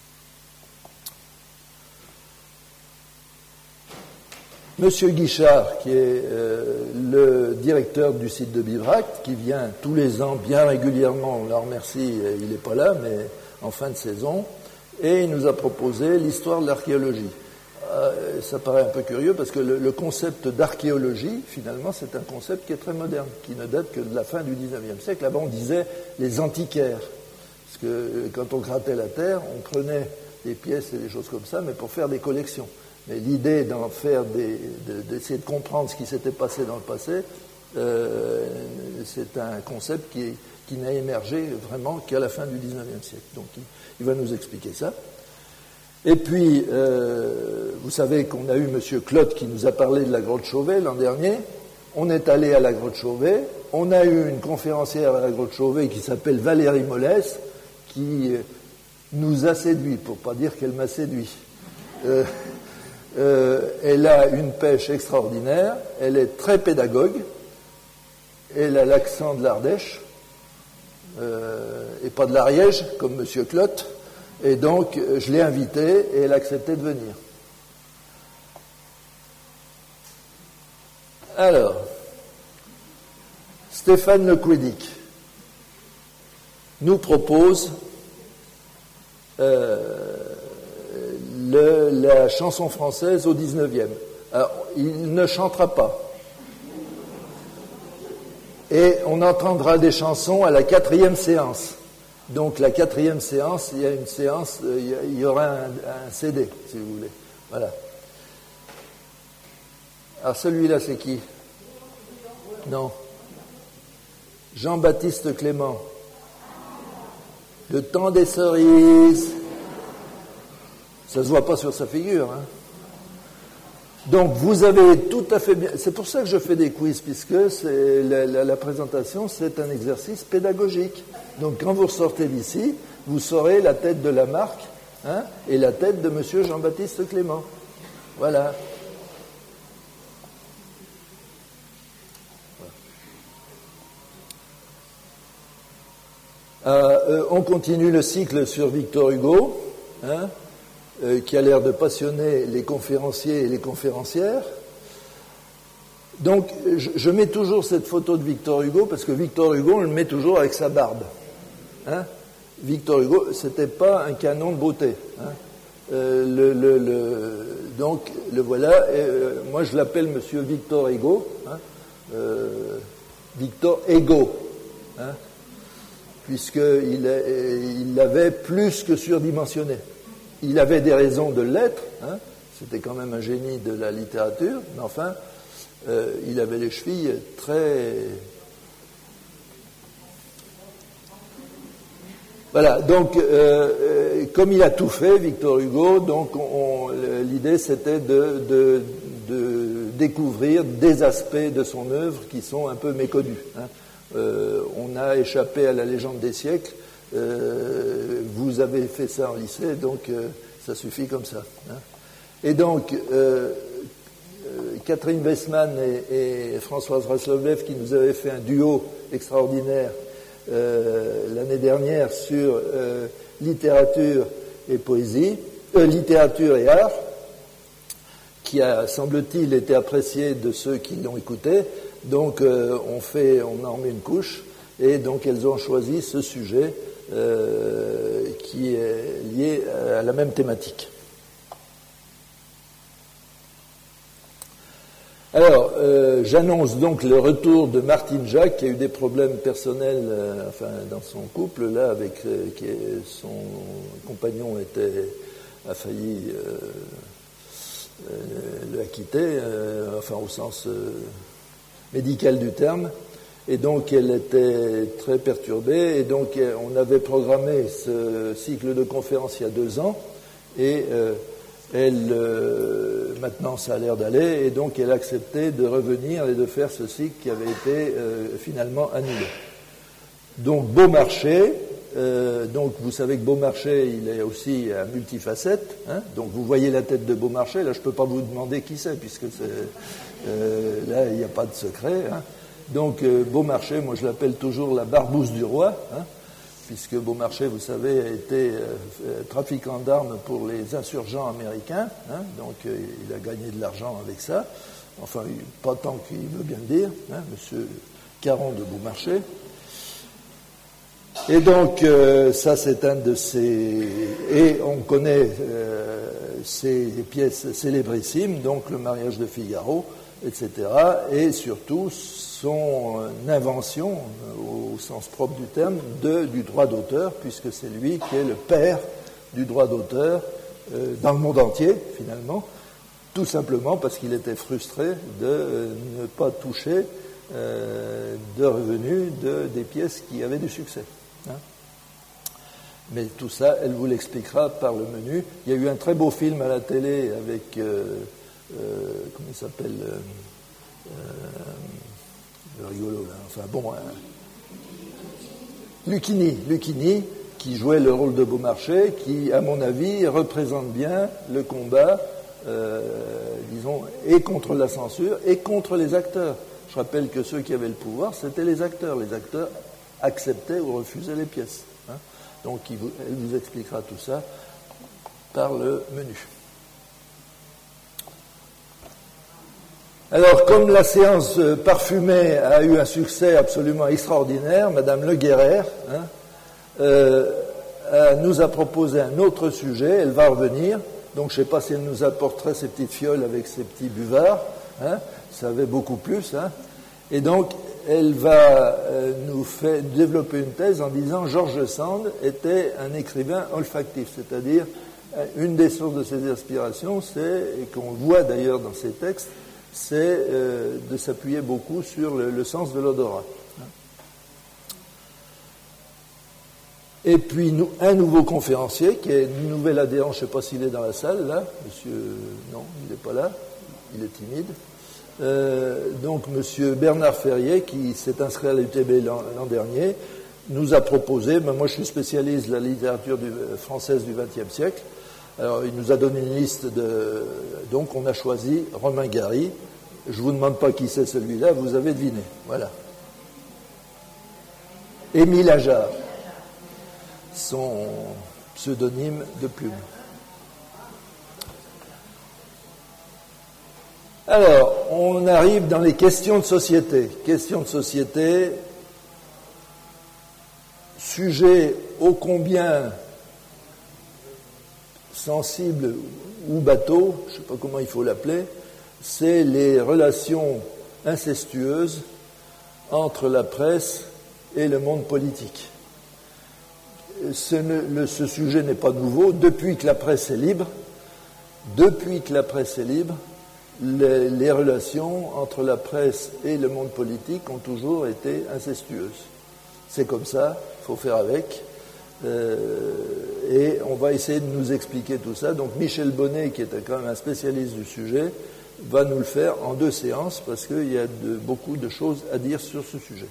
Monsieur Guichard, qui est euh, le directeur du site de Bibracte, qui vient tous les ans, bien régulièrement, on le remercie, il n'est pas là, mais en fin de saison, et il nous a proposé l'histoire de l'archéologie. Euh, ça paraît un peu curieux parce que le, le concept d'archéologie, finalement, c'est un concept qui est très moderne, qui ne date que de la fin du dix-neuvième siècle. Là-bas, on disait les antiquaires, parce que quand on grattait la terre, on prenait des pièces et des choses comme ça, mais pour faire des collections. Mais l'idée d'en faire des, de, d'essayer de comprendre ce qui s'était passé dans le passé, euh, c'est un concept qui, qui n'a émergé vraiment qu'à la fin du dix-neuvième siècle. Donc, il, il va nous expliquer ça. Et puis, euh, vous savez qu'on a eu M. Clotte qui nous a parlé de la grotte Chauvet l'an dernier. On est allé à la grotte Chauvet. On a eu une conférencière à la grotte Chauvet qui s'appelle Valérie Mollès, qui nous a séduit, pour ne pas dire qu'elle m'a séduit. Euh, euh, elle a une pêche extraordinaire. Elle est très pédagogue. Elle a l'accent de l'Ardèche, euh, et pas de l'Ariège, comme M. Clotte. Et donc, je l'ai invitée et elle a accepté de venir. Alors, Stéphane Le Quédic nous propose euh, le, la chanson française au dix-neuvième. Alors, il ne chantera pas. Et on entendra des chansons à la quatrième séance. Donc la quatrième séance, il y a une séance, il y aura un, un C D, si vous voulez. Voilà. Alors celui-là, c'est qui? Non. Jean-Baptiste Clément. Le temps des cerises. Ça ne se voit pas sur sa figure, hein. Donc vous avez tout à fait bien... C'est pour ça que je fais des quiz, puisque c'est la, la, la présentation, c'est un exercice pédagogique. Donc quand vous ressortez d'ici, vous saurez la tête de la marque, hein, et la tête de M. Jean-Baptiste Clément. Voilà. Euh, euh, on continue le cycle sur Victor Hugo, hein, euh, qui a l'air de passionner les conférenciers et les conférencières. Donc, je, je mets toujours cette photo de Victor Hugo, parce que Victor Hugo, on le met toujours avec sa barbe. Hein. Victor Hugo, c'était pas un canon de beauté. Hein. Euh, le, le, le, donc, le voilà. Et, euh, moi, je l'appelle Monsieur Victor Ego. Hein. Euh, Victor Ego. Hein. Puisqu'il il l'avait plus que surdimensionné. Il avait des raisons de l'être, hein, c'était quand même un génie de la littérature, mais enfin, euh, il avait les chevilles très... Voilà, donc, euh, comme il a tout fait, Victor Hugo, donc on, l'idée c'était de, de, de découvrir des aspects de son œuvre qui sont un peu méconnus. Hein. Euh, on a échappé à la légende des siècles. Euh, vous avez fait ça en lycée, donc euh, ça suffit comme ça. Hein. Et donc, euh, euh, Catherine Westman et, et Françoise Raslovlev, qui nous avaient fait un duo extraordinaire euh, l'année dernière sur euh, littérature et poésie, euh, littérature et art, qui a, semble-t-il, été apprécié de ceux qui l'ont écouté. Donc, euh, on fait, on en remet une couche, et donc elles ont choisi ce sujet euh, qui est lié à la même thématique. Alors, euh, j'annonce donc le retour de Martine Jacques, qui a eu des problèmes personnels, euh, enfin, dans son couple, là, avec euh, qui est, son compagnon était, a failli euh, euh, le quitter, euh, enfin, au sens euh, médical du terme, et donc elle était très perturbée, et donc on avait programmé ce cycle de conférences il y a deux ans, et euh, elle, euh, maintenant ça a l'air d'aller, et donc elle a accepté de revenir et de faire ce cycle qui avait été euh, finalement annulé. Donc Beaumarchais, euh, donc vous savez que Beaumarchais, il est aussi à multifacette, hein, donc vous voyez la tête de Beaumarchais, là je ne peux pas vous demander qui c'est, puisque c'est, euh, là il n'y a pas de secret. Hein. Donc euh, Beaumarchais, moi je l'appelle toujours la barbouze du roi, hein, puisque Beaumarchais, vous savez, a été euh, trafiquant d'armes pour les insurgents américains, hein, donc euh, il a gagné de l'argent avec ça, enfin pas tant qu'il veut bien le dire, hein, monsieur Caron de Beaumarchais. Et donc euh, ça c'est un de ces... Et on connaît euh, ces pièces célébrissimes, donc le mariage de Figaro, et cetera, et surtout son invention, au sens propre du terme, de, du droit d'auteur, puisque c'est lui qui est le père du droit d'auteur euh, dans le monde entier, finalement, tout simplement parce qu'il était frustré de euh, ne pas toucher euh, de revenus de, des pièces qui avaient du succès. Hein. Mais tout ça, elle vous l'expliquera par le menu. Il y a eu un très beau film à la télé avec... Euh, Euh, comment il s'appelle euh, euh, le rigolo là, enfin bon, hein. Lucchini, Lucchini, qui jouait le rôle de Beaumarchais, qui, à mon avis, représente bien le combat, euh, disons, et contre la censure, et contre les acteurs. Je rappelle que ceux qui avaient le pouvoir, c'était les acteurs. Les acteurs acceptaient ou refusaient les pièces. Hein. Donc, il vous, elle vous expliquera tout ça par le menu. Alors, comme la séance parfumée a eu un succès absolument extraordinaire, Madame Le Guerrer hein, euh, euh, nous a proposé un autre sujet, elle va revenir, donc je ne sais pas si elle nous apporterait ses petites fioles avec ses petits buvards, hein, ça avait beaucoup plus, hein, et donc elle va euh, nous faire développer une thèse en disant George Sand était un écrivain olfactif, c'est-à-dire une des sources de ses inspirations, c'est, et qu'on voit d'ailleurs dans ses textes, c'est euh, de s'appuyer beaucoup sur le, le sens de l'odorat. Et puis nous, un nouveau conférencier qui est un nouvel adhérent, je ne sais pas s'il est dans la salle là, monsieur, non, il n'est pas là, il est timide. Euh, donc monsieur Bernard Ferrier qui s'est inscrit à l'U T B l'an, l'an dernier, nous a proposé, ben moi je suis spécialiste de la littérature du, française du vingtième siècle. Alors, il nous a donné une liste de... Donc, on a choisi Romain Gary. Je ne vous demande pas qui c'est celui-là, vous avez deviné. Voilà. Émile Ajar, son pseudonyme de plume. Alors, on arrive dans les questions de société. Questions de société, sujet ô combien sensible ou bateau, je ne sais pas comment il faut l'appeler, c'est les relations incestueuses entre la presse et le monde politique. Ce, ne, le, ce sujet n'est pas nouveau. Depuis que la presse est libre, depuis que la presse est libre, les, les relations entre la presse et le monde politique ont toujours été incestueuses. C'est comme ça, il faut faire avec. Euh, et on va essayer de nous expliquer tout ça. Donc Michel Bonnet, qui est quand même un spécialiste du sujet, va nous le faire en deux séances parce qu'il y a de, beaucoup de choses à dire sur ce sujet.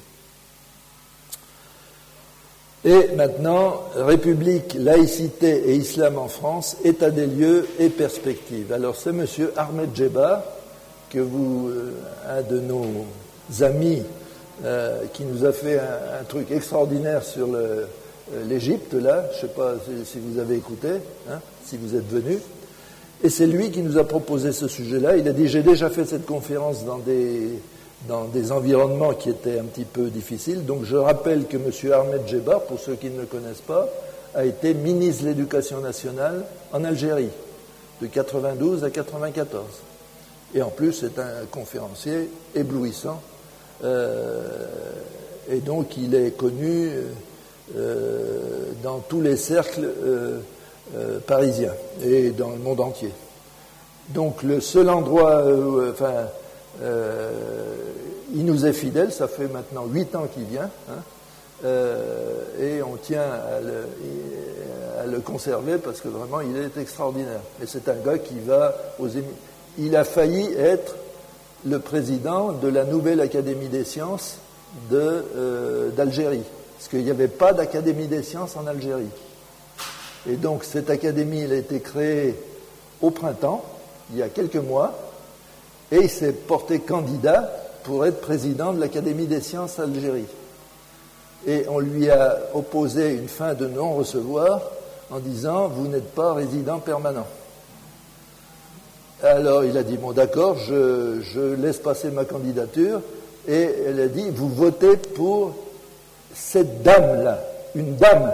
Et maintenant, République, laïcité et islam en France, état des lieux et perspectives. Alors c'est M. Ahmed Djebbar, que vous, euh, un de nos amis, euh, qui nous a fait un, un truc extraordinaire sur le l'Égypte, là, je ne sais pas si, si vous avez écouté, hein, si vous êtes venu, et c'est lui qui nous a proposé ce sujet-là. Il a dit, j'ai déjà fait cette conférence dans des dans des environnements qui étaient un petit peu difficiles. Donc je rappelle que M. Ahmed Djebar, pour ceux qui ne le connaissent pas, a été ministre de l'Éducation nationale en Algérie, de quatre-vingt-douze à quatre-vingt-quatorze. Et en plus, c'est un conférencier éblouissant. Euh, et donc, il est connu euh, dans tous les cercles euh, euh, parisiens et dans le monde entier. Donc, le seul endroit, euh, enfin, euh, il nous est fidèle, ça fait maintenant huit ans qu'il vient, hein, euh, et on tient à le, à le conserver parce que vraiment, il est extraordinaire. Et c'est un gars qui va aux émissions. Il a failli être le président de la nouvelle Académie des sciences de, euh, d'Algérie, parce qu'il n'y avait pas d'Académie des sciences en Algérie. Et donc cette académie, elle a été créée au printemps, il y a quelques mois, et il s'est porté candidat pour être président de l'Académie des sciences d'Algérie. Et on lui a opposé une fin de non-recevoir en disant « Vous n'êtes pas résident permanent ». Alors il a dit, bon d'accord, je, je laisse passer ma candidature, et elle a dit, vous votez pour cette dame-là, une dame.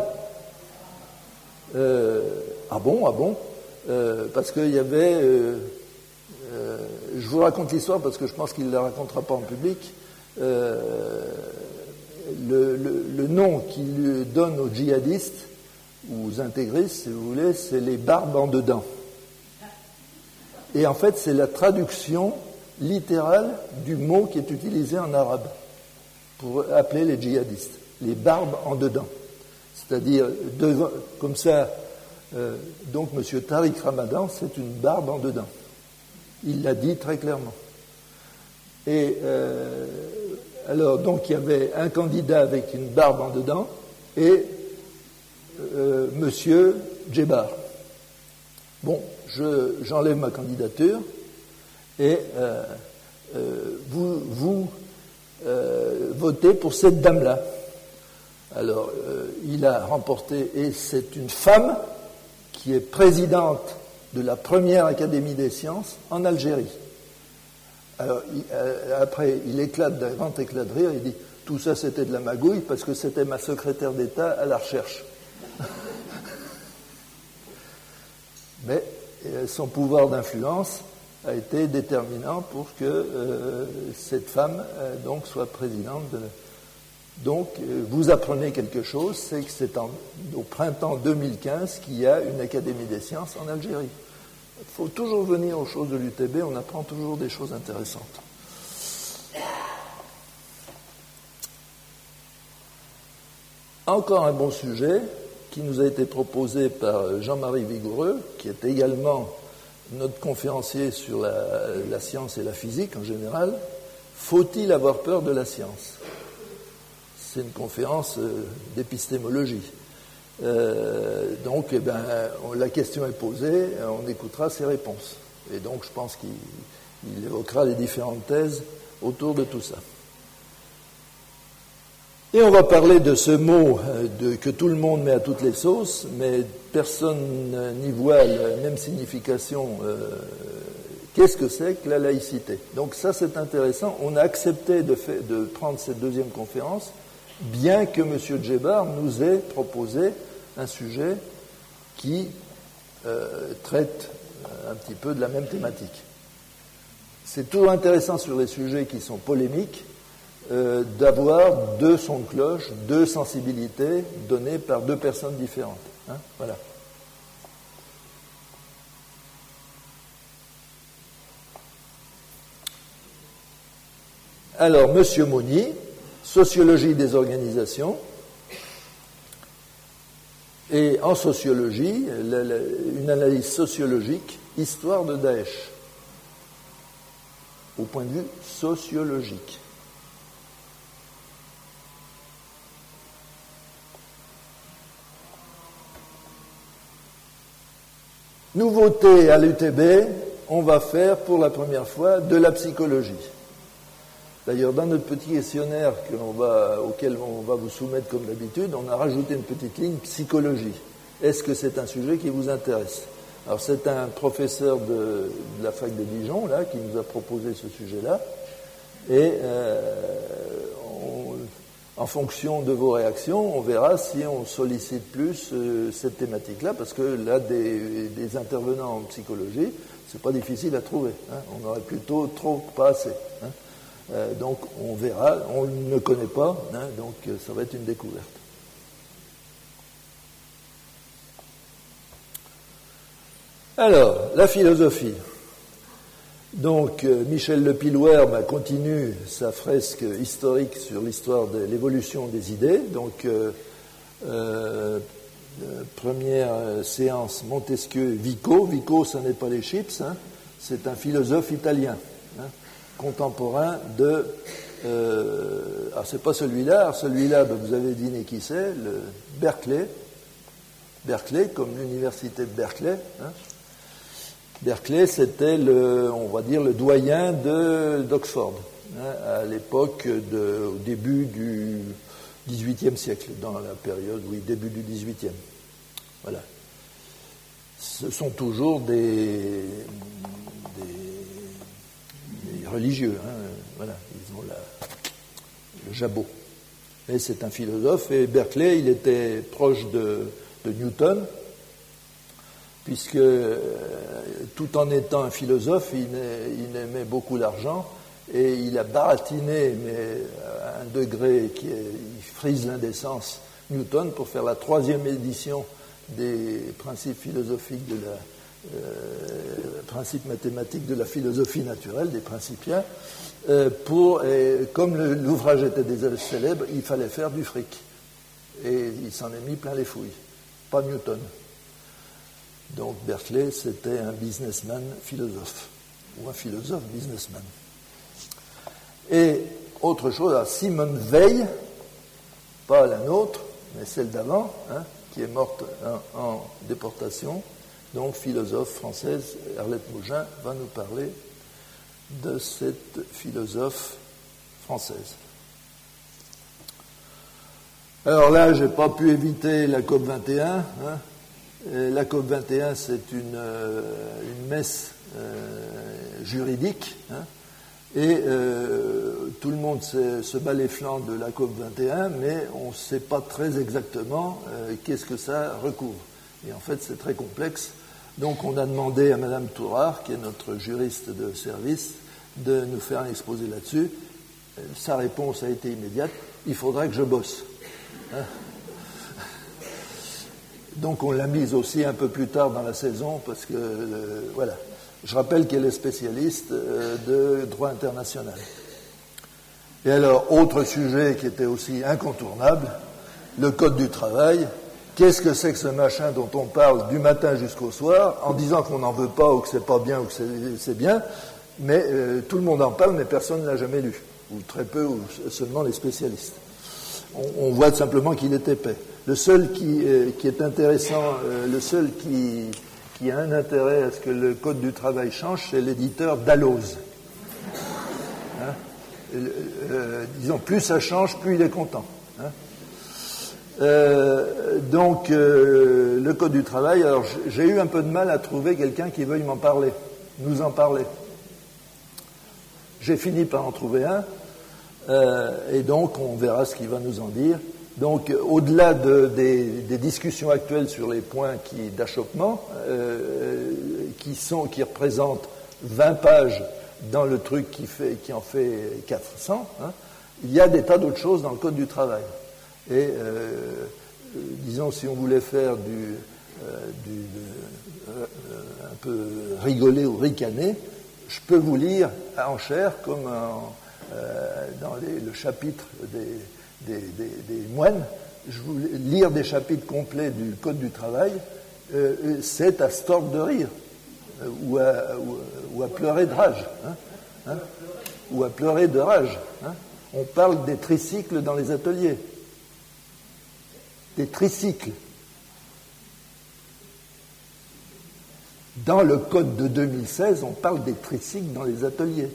Euh, ah bon, ah bon, euh, parce qu'il y avait, euh, euh, je vous raconte l'histoire parce que je pense qu'il ne la racontera pas en public, euh, le, le, le nom qu'il donne aux djihadistes, ou aux intégristes, si vous voulez, c'est les barbes en dedans. Et en fait, c'est la traduction littérale du mot qui est utilisé en arabe pour appeler les djihadistes, les barbes en dedans. C'est-à-dire, devant, comme ça, euh, donc M. Tariq Ramadan, c'est une barbe en dedans. Il l'a dit très clairement. Et euh, alors, donc, il y avait un candidat avec une barbe en dedans et euh, M. Djebar. Bon, je, j'enlève ma candidature et euh, euh, vous, vous euh, votez pour cette dame-là. Alors, euh, il a remporté, et c'est une femme qui est présidente de la première Académie des sciences en Algérie. Alors, il, euh, après, il éclate d'un grand éclat de rire, il dit « Tout ça, c'était de la magouille parce que c'était ma secrétaire d'État à la recherche. » Mais son pouvoir d'influence a été déterminant pour que euh, cette femme euh, donc soit présidente de... Donc, euh, vous apprenez quelque chose, c'est que c'est en, au printemps deux mille quinze qu'il y a une Académie des sciences en Algérie. Il faut toujours venir aux choses de l'U T B, on apprend toujours des choses intéressantes. Encore un bon sujet qui nous a été proposé par Jean-Marie Vigoureux, qui est également notre conférencier sur la, la science et la physique en général. Faut-il avoir peur de la science ? C'est une conférence euh, d'épistémologie. Euh, donc, eh ben, on, la question est posée, on écoutera ses réponses. Et donc, je pense qu'il il évoquera les différentes thèses autour de tout ça. Et on va parler de ce mot de, que tout le monde met à toutes les sauces, mais personne n'y voit la même signification. Euh, qu'est-ce que c'est que la laïcité ? Donc ça, c'est intéressant. On a accepté de, fait, de prendre cette deuxième conférence, bien que M. Djebar nous ait proposé un sujet qui euh, traite un petit peu de la même thématique. C'est toujours intéressant sur les sujets qui sont polémiques, Euh, d'avoir deux sons de cloche, deux sensibilités données par deux personnes différentes. Hein, voilà. Alors, Monsieur Monnier, sociologie des organisations, et en sociologie, la, la, une analyse sociologique, histoire de Daesh, au point de vue sociologique. Nouveauté à l'U T B, on va faire pour la première fois de la psychologie. D'ailleurs, dans notre petit questionnaire que l'on va, auquel on va vous soumettre comme d'habitude, on a rajouté une petite ligne psychologie. Est-ce que c'est un sujet qui vous intéresse ? Alors, c'est un professeur de, de la fac de Dijon là, qui nous a proposé ce sujet-là. Et euh, on, en fonction de vos réactions, on verra si on sollicite plus euh, cette thématique-là, parce que là, des, des intervenants en psychologie, c'est pas difficile à trouver. Hein. On aurait plutôt trop que pas assez. Hein. Euh, donc on verra, on ne connaît pas, hein, donc euh, ça va être une découverte. Alors, la philosophie. Donc, euh, Michel Le Pilouer bah, continue sa fresque historique sur l'histoire de l'évolution des idées. Donc, euh, euh, euh, première euh, séance Montesquieu-Vico. Vico, ce n'est pas les chips, hein, c'est un philosophe italien, hein, contemporain de... Euh, alors, c'est pas celui-là. Celui-là, bah, vous avez deviné qui c'est, le Berkeley. Berkeley, comme l'université de Berkeley, hein. Berkeley, c'était le, on va dire, le doyen de, d'Oxford, hein, à l'époque, de, au début du dix-huitième siècle, dans la période, oui, début du dix-huitième. Voilà. Ce sont toujours des, des, des religieux, hein, voilà, ils ont la, le jabot. Et c'est un philosophe, et Berkeley, il était proche de, de Newton, puisque euh, tout en étant un philosophe, il, il aimait beaucoup l'argent et il a baratiné, mais à un degré qui est, il frise l'indécence, Newton pour faire la troisième édition des principes philosophiques de la euh, principes mathématiques de la philosophie naturelle, des principiens. Euh, pour, et comme le, l'ouvrage était déjà célèbre, il fallait faire du fric. Et il s'en est mis plein les fouilles. Pas Newton. Donc Berkeley, c'était un businessman philosophe, ou un philosophe businessman. Et autre chose, alors Simone Veil, pas la nôtre, mais celle d'avant, hein, qui est morte en, en déportation, donc philosophe française, Arlette Mougin va nous parler de cette philosophe française. Alors là, je n'ai pas pu éviter la COP vingt et un, hein. La COP vingt et un, c'est une, euh, une messe euh, juridique, hein, et euh, tout le monde se, se bat les flancs de la COP vingt et un, mais on ne sait pas très exactement euh, qu'est-ce que ça recouvre. Et en fait, c'est très complexe. Donc, on a demandé à Madame Tourard, qui est notre juriste de service, de nous faire un exposé là-dessus. Sa réponse a été immédiate. Il faudrait que je bosse. Hein. Donc on l'a mise aussi un peu plus tard dans la saison parce que, euh, voilà, je rappelle qu'elle est spécialiste euh, de droit international. Et alors, autre sujet qui était aussi incontournable, le Code du travail. Qu'est-ce que c'est que ce machin dont on parle du matin jusqu'au soir en disant qu'on n'en veut pas ou que c'est pas bien ou que c'est, c'est bien, mais euh, tout le monde en parle mais personne ne l'a jamais lu, ou très peu, ou seulement les spécialistes. On, on voit simplement qu'il est épais. Le seul qui, euh, qui est intéressant, euh, le seul qui, qui a un intérêt à ce que le Code du travail change, c'est l'éditeur Dalloz. Hein euh, euh, disons, plus ça change, plus il est content. Hein euh, donc, euh, le Code du travail, alors j'ai eu un peu de mal à trouver quelqu'un qui veuille m'en parler, nous en parler. J'ai fini par en trouver un, euh, et donc on verra ce qu'il va nous en dire. Donc, au-delà de, des, des discussions actuelles sur les points qui, d'achoppement, euh, qui, sont, qui représentent vingt pages dans le truc qui, fait, qui en fait quatre cents, hein, il y a des tas d'autres choses dans le Code du travail. Et, euh, disons, si on voulait faire du, euh, du euh, un peu rigoler ou ricaner, je peux vous lire en chair, comme en, euh, dans les, le chapitre des... Des, des, des moines, je voulais lire des chapitres complets du Code du travail, euh, c'est à se tordre de rire, euh, ou, à, ou, ou à pleurer de rage, hein, hein, ou à pleurer de rage. Hein. On parle des tricycles dans les ateliers, des tricycles. Dans le Code de deux mille seize, on parle des tricycles dans les ateliers.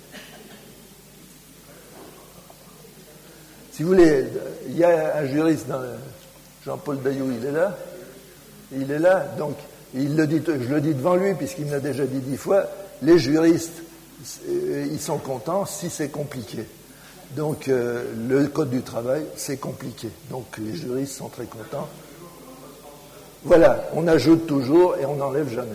Si vous voulez, il y a un juriste, dans le, Jean-Paul Daillou, il est là, il est là, donc il le dit, je le dis devant lui, puisqu'il me l'a déjà dit dix fois, les juristes ils sont contents si c'est compliqué. Donc euh, le code du travail, c'est compliqué. Donc les juristes sont très contents. Voilà, on ajoute toujours et on n'enlève jamais.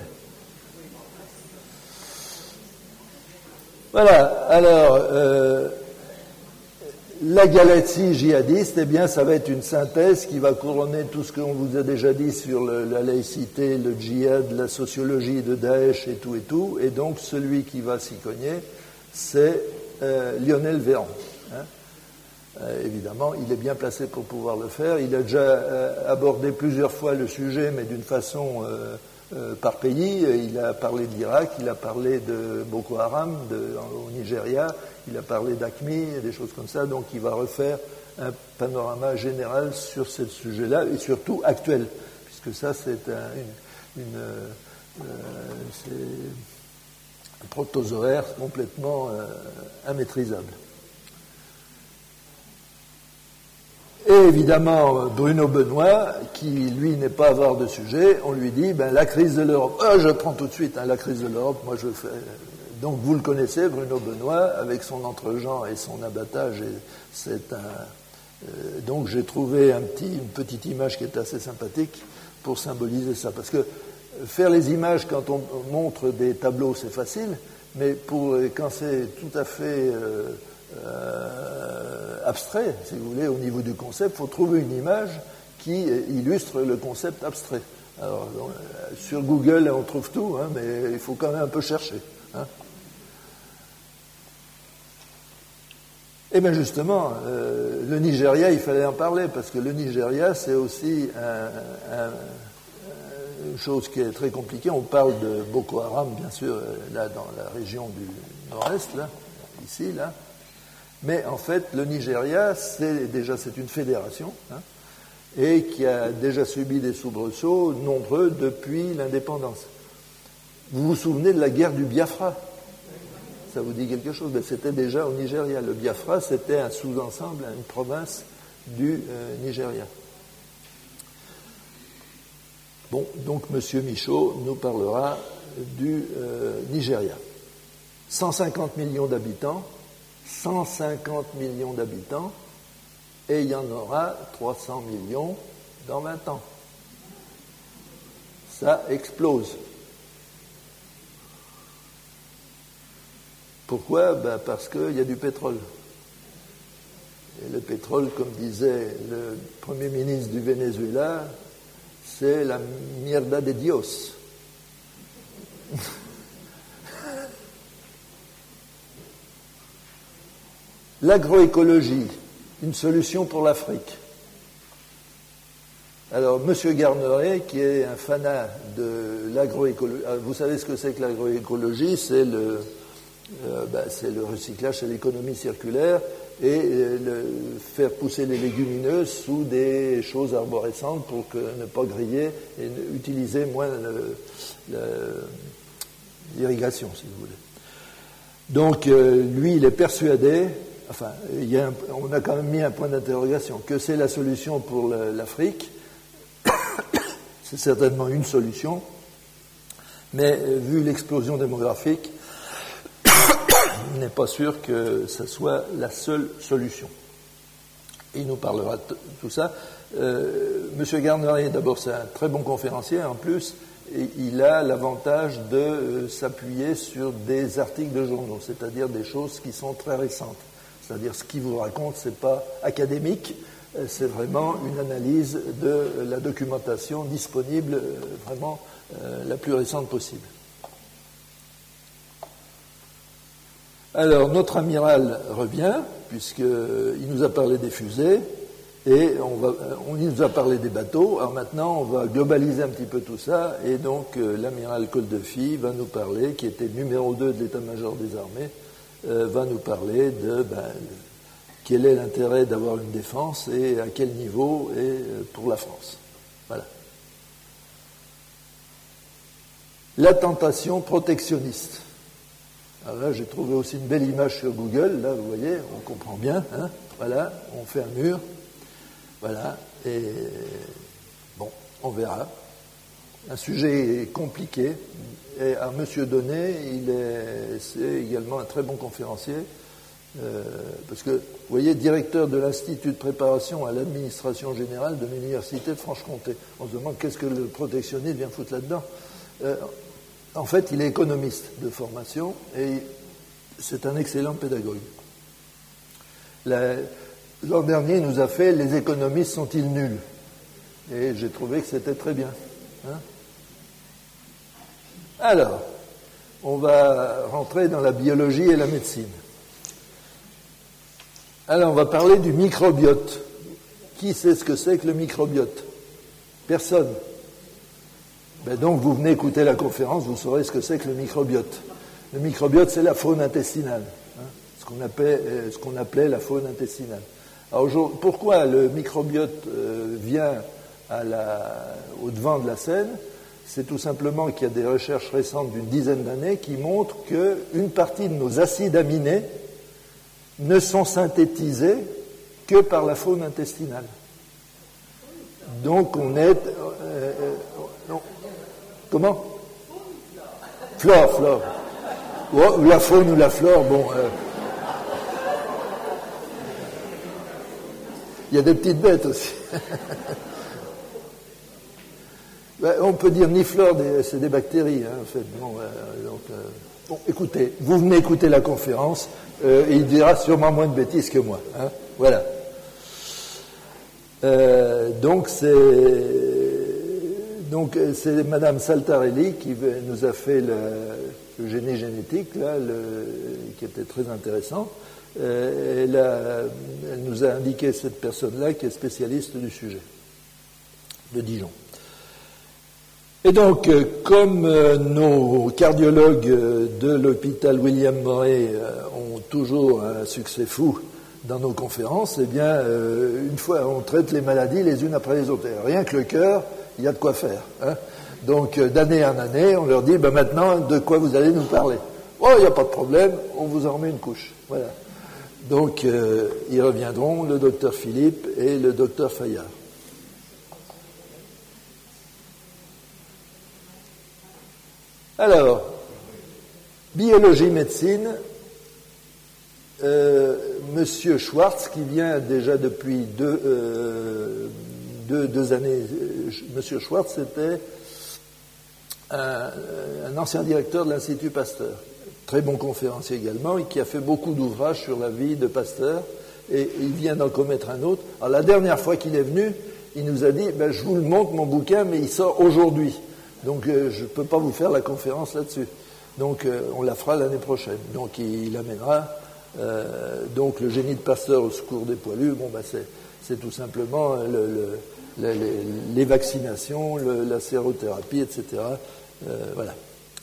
Voilà, alors, euh, la galaxie djihadiste, eh bien, ça va être une synthèse qui va couronner tout ce qu'on vous a déjà dit sur le, la laïcité, le djihad, la sociologie de Daesh et tout et tout. Et donc, celui qui va s'y cogner, c'est euh, Lionel Véran. Hein. Euh, évidemment, il est bien placé pour pouvoir le faire. Il a déjà euh, abordé plusieurs fois le sujet, mais d'une façon euh, euh, par pays. Il a parlé de l'Irak, il a parlé de Boko Haram de, au Nigeria, il a parlé d'Aqmi, des choses comme ça. Donc, il va refaire un panorama général sur ce sujet-là et surtout actuel, puisque ça, c'est un, une, une, euh, c'est un protozoaire complètement euh, immaîtrisable. Et évidemment, Bruno Benoît, qui lui n'est pas avare de sujet, on lui dit, ben, la crise de l'Europe. Ah, je prends tout de suite, hein, la crise de l'Europe, moi je fais. Donc vous le connaissez, Bruno Benoît, avec son entre-gens et son abattage, et c'est un. Euh, donc j'ai trouvé un petit, une petite image qui est assez sympathique pour symboliser ça. Parce que faire les images quand on montre des tableaux, c'est facile, mais pour, quand c'est tout à fait. Euh, Euh, abstrait, si vous voulez, au niveau du concept, il faut trouver une image qui illustre le concept abstrait. Alors, euh, sur Google, on trouve tout, hein, mais il faut quand même un peu chercher. Hein. Et bien justement, euh, le Nigeria, il fallait en parler, parce que le Nigeria, c'est aussi un, un, une chose qui est très compliquée. On parle de Boko Haram, bien sûr, là, dans la région du nord-est, là, ici, là. Mais en fait, le Nigeria, c'est déjà c'est une fédération, hein, et qui a déjà subi des soubresauts nombreux depuis l'indépendance. Vous vous souvenez de la guerre du Biafra? Ça vous dit quelque chose? C'était déjà au Nigeria. Le Biafra, c'était un sous-ensemble, une province du euh, Nigeria. Bon, donc M. Michaud nous parlera du euh, Nigeria. cent cinquante millions d'habitants. cent cinquante millions d'habitants, et il y en aura trois cents millions dans vingt ans. Ça explose. Pourquoi? Ben parce qu'il y a du pétrole. Et le pétrole, comme disait le Premier ministre du Venezuela, c'est la mierda de Dios. L'agroécologie, une solution pour l'Afrique. Alors, M. Garneret, qui est un fanat de l'agroécologie, vous savez ce que c'est que l'agroécologie? C'est le, euh, ben, c'est le recyclage, c'est l'économie circulaire, et euh, le, faire pousser les légumineuses sous des choses arborescentes pour que, ne pas griller et utiliser moins le, le, l'irrigation, si vous voulez. Donc, euh, lui, il est persuadé. Enfin, il y a un, on a quand même mis un point d'interrogation. Que c'est la solution pour le, l'Afrique? C'est certainement une solution, mais euh, vu l'explosion démographique, il n'est pas sûr que ce soit la seule solution. Il nous parlera de tout ça. Euh, Monsieur Garneret, d'abord, c'est un très bon conférencier. En plus, il a l'avantage de euh, s'appuyer sur des articles de journaux, c'est-à-dire des choses qui sont très récentes. C'est-à-dire, ce qu'il vous raconte, ce n'est pas académique, c'est vraiment une analyse de la documentation disponible, vraiment euh, la plus récente possible. Alors, notre amiral revient, puisqu'il nous a parlé des fusées, et on va, on, il nous a parlé des bateaux. Alors maintenant, on va globaliser un petit peu tout ça, et donc euh, l'amiral Coldefi va nous parler, qui était numéro deux de l'état-major des armées, Euh, va nous parler de ben, quel est l'intérêt d'avoir une défense et à quel niveau et euh, pour la France. Voilà. La tentation protectionniste. Alors là, j'ai trouvé aussi une belle image sur Google. Là, vous voyez, on comprend bien. Hein, voilà, on fait un mur. Voilà. Et bon, on verra. Un sujet compliqué et à Monsieur Donnet, il est, c'est également un très bon conférencier, euh, parce que, vous voyez, directeur de l'Institut de préparation à l'administration générale de l'Université de Franche-Comté. On se demande qu'est-ce que le protectionnisme vient foutre là-dedans. Euh, en fait, il est économiste de formation et c'est un excellent pédagogue. La, l'an dernier, il nous a fait « Les économistes sont-ils nuls ?» et j'ai trouvé que c'était très bien. Hein? Alors, on va rentrer dans la biologie et la médecine. Alors, on va parler du microbiote. Qui sait ce que c'est que le microbiote? Personne. Ben donc, vous venez écouter la conférence, vous saurez ce que c'est que le microbiote. Le microbiote, c'est la faune intestinale, hein, ce qu'on appelait, euh, ce qu'on appelait la faune intestinale. Alors, pourquoi le microbiote euh, vient à la, au devant de la scène? C'est tout simplement qu'il y a des recherches récentes d'une dizaine d'années qui montrent qu'une partie de nos acides aminés ne sont synthétisés que par la faune intestinale. Donc on est... Euh, euh, non. Comment? Flore, flore. Oh, la faune ou la flore, bon... Euh, il y a des petites bêtes aussi. Ben, on peut dire ni flore, c'est des bactéries, hein, en fait. Bon, euh, donc, euh, bon, écoutez, vous venez écouter la conférence, euh, et il dira sûrement moins de bêtises que moi. Hein, voilà. Euh, donc c'est donc c'est Madame Saltarelli qui nous a fait le, le génie génétique, là, le, qui était très intéressant. Euh, elle, a, elle nous a indiqué cette personne-là qui est spécialiste du sujet, de Dijon. Et donc, euh, comme euh, nos cardiologues euh, de l'hôpital William Morey euh, ont toujours un succès fou dans nos conférences, eh bien, euh, une fois, on traite les maladies les unes après les autres. Et rien que le cœur, il y a de quoi faire. Hein. Donc, euh, d'année en année, on leur dit, ben maintenant, de quoi vous allez nous parler? Oh, il n'y a pas de problème, on vous en remet une couche. Voilà. Donc, euh, ils reviendront, le docteur Philippe et le docteur Fayard. Alors, biologie, médecine, euh, Monsieur Schwartz, qui vient déjà depuis deux, euh, deux, deux années, Monsieur Schwartz, c'était un, un ancien directeur de l'Institut Pasteur, très bon conférencier également, et qui a fait beaucoup d'ouvrages sur la vie de Pasteur, et il vient d'en commettre un autre. Alors, la dernière fois qu'il est venu, il nous a dit, ben, je vous le montre, mon bouquin, mais il sort aujourd'hui. Donc, euh, je ne peux pas vous faire la conférence là-dessus. Donc, euh, on la fera l'année prochaine. Donc, il, il amènera euh, donc le génie de Pasteur au secours des poilus. Bon, ben, c'est, c'est tout simplement le, le, le, les, les vaccinations, le, la sérothérapie, et cetera. Euh, voilà.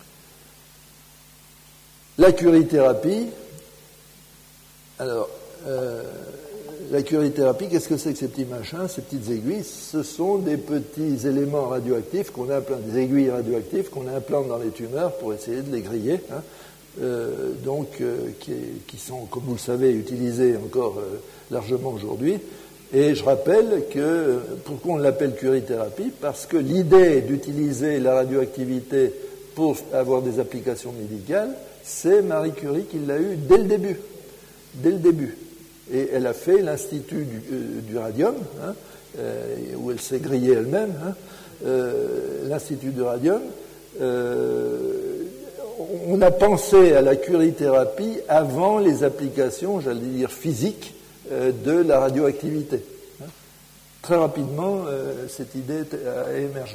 La curithérapie. Alors, euh, la curithérapie, qu'est-ce que c'est que ces petits machins, ces petites aiguilles? Ce sont des petits éléments radioactifs qu'on implante, des aiguilles radioactives qu'on implante dans les tumeurs pour essayer de les griller, hein, euh, donc euh, qui, qui sont, comme vous le savez, utilisés encore euh, largement aujourd'hui. Et je rappelle que, pourquoi on l'appelle curithérapie? Parce que l'idée d'utiliser la radioactivité pour avoir des applications médicales, c'est Marie Curie qui l'a eu dès le début. Dès le début. Et elle a fait l'Institut du, euh, du radium, hein, euh, où elle s'est grillée elle-même, hein, euh, l'Institut du radium. Euh, on a pensé à la curithérapie avant les applications, j'allais dire physiques, euh, de la radioactivité. Hein. Très rapidement, euh, cette idée a émergé.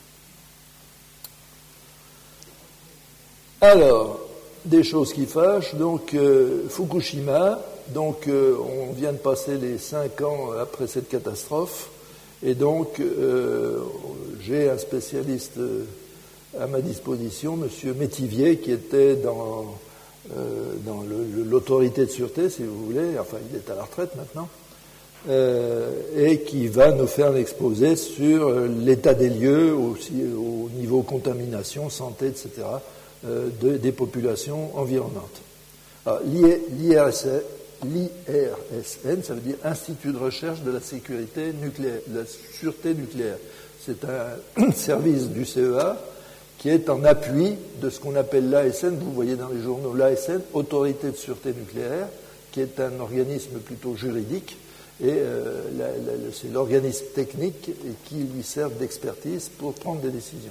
Alors, des choses qui fâchent, donc euh, Fukushima. Donc, euh, on vient de passer les cinq ans après cette catastrophe, et donc euh, j'ai un spécialiste à ma disposition, Monsieur Métivier, qui était dans, euh, dans le, l'autorité de sûreté, si vous voulez, enfin il est à la retraite maintenant, euh, et qui va nous faire un exposé sur l'état des lieux, aussi au niveau contamination, santé, et cetera, euh, de, des populations environnantes. Alors, l'I R S N, ça veut dire Institut de recherche de la sécurité nucléaire, de la sûreté nucléaire. C'est un service du C E A qui est en appui de ce qu'on appelle l'A S N, vous voyez dans les journaux l'A S N, Autorité de sûreté nucléaire, qui est un organisme plutôt juridique, et euh, la, la, c'est l'organisme technique qui lui sert d'expertise pour prendre des décisions.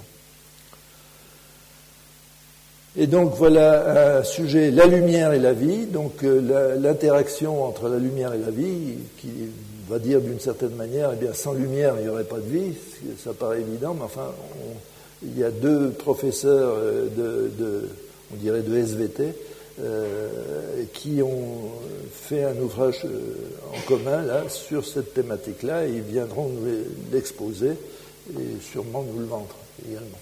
Et donc voilà un sujet, la lumière et la vie, donc euh, la, l'interaction entre la lumière et la vie, qui va dire d'une certaine manière, eh bien sans lumière il n'y aurait pas de vie, ça paraît évident, mais enfin on, il y a deux professeurs de, de on dirait de S V T euh, qui ont fait un ouvrage en commun là sur cette thématique-là, et ils viendront nous l'exposer et sûrement nous le vendre également.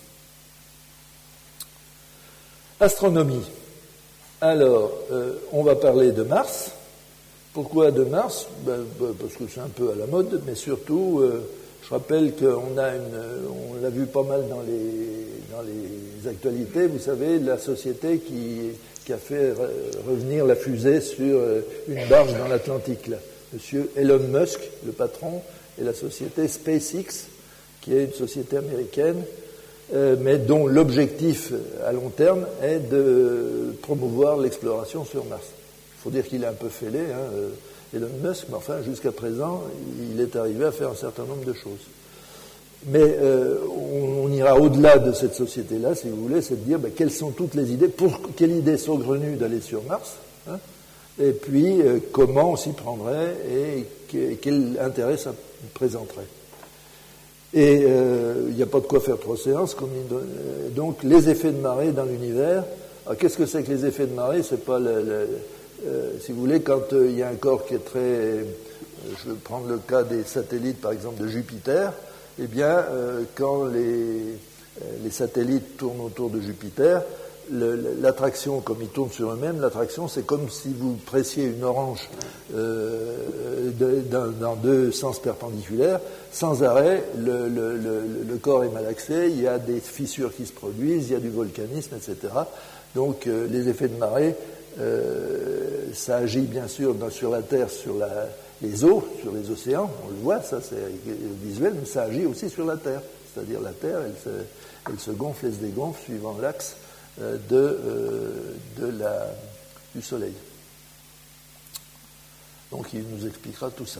Astronomie. Alors, euh, on va parler de Mars. Pourquoi de Mars? Ben, ben, parce que c'est un peu à la mode, mais surtout, euh, je rappelle qu'on a une, on l'a vu pas mal dans les, dans les actualités, vous savez, la société qui, qui a fait revenir la fusée sur une barge dans l'Atlantique, là. Monsieur Elon Musk, le patron, et la société SpaceX, qui est une société américaine, euh, mais dont l'objectif à long terme est de promouvoir l'exploration sur Mars. Il faut dire qu'il est un peu fêlé, hein, Elon Musk, mais enfin, jusqu'à présent, il est arrivé à faire un certain nombre de choses. Mais euh, on, on ira au-delà de cette société-là, si vous voulez, c'est de dire ben, quelles sont toutes les idées, pour quelle idée saugrenue d'aller sur Mars, hein, et puis euh, comment on s'y prendrait et que, quel intérêt ça présenterait. Et euh, il n'y a pas de quoi faire trois séances, comme il donne, euh, donc les effets de marée dans l'univers. Alors qu'est-ce que c'est que les effets de marée? C'est pas le, le Euh, si vous voulez, quand euh, il y a un corps qui est très... Euh, je vais prendre le cas des satellites, par exemple, de Jupiter, eh bien, euh, quand les, euh, les satellites tournent autour de Jupiter, le, l'attraction, comme ils tournent sur eux-mêmes, l'attraction, c'est comme si vous pressiez une orange euh, de, dans, dans deux sens perpendiculaires. Sans arrêt, le, le, le, le corps est malaxé, il y a des fissures qui se produisent, il y a du volcanisme, et cetera. Donc, euh, les effets de marée... Euh, ça agit bien sûr dans, sur la Terre, sur la, les eaux, sur les océans, on le voit, ça c'est visuel, mais ça agit aussi sur la Terre. C'est-à-dire la Terre, elle se, elle se gonfle et se dégonfle suivant l'axe euh, de, euh, de la, du Soleil. Donc il nous expliquera tout ça.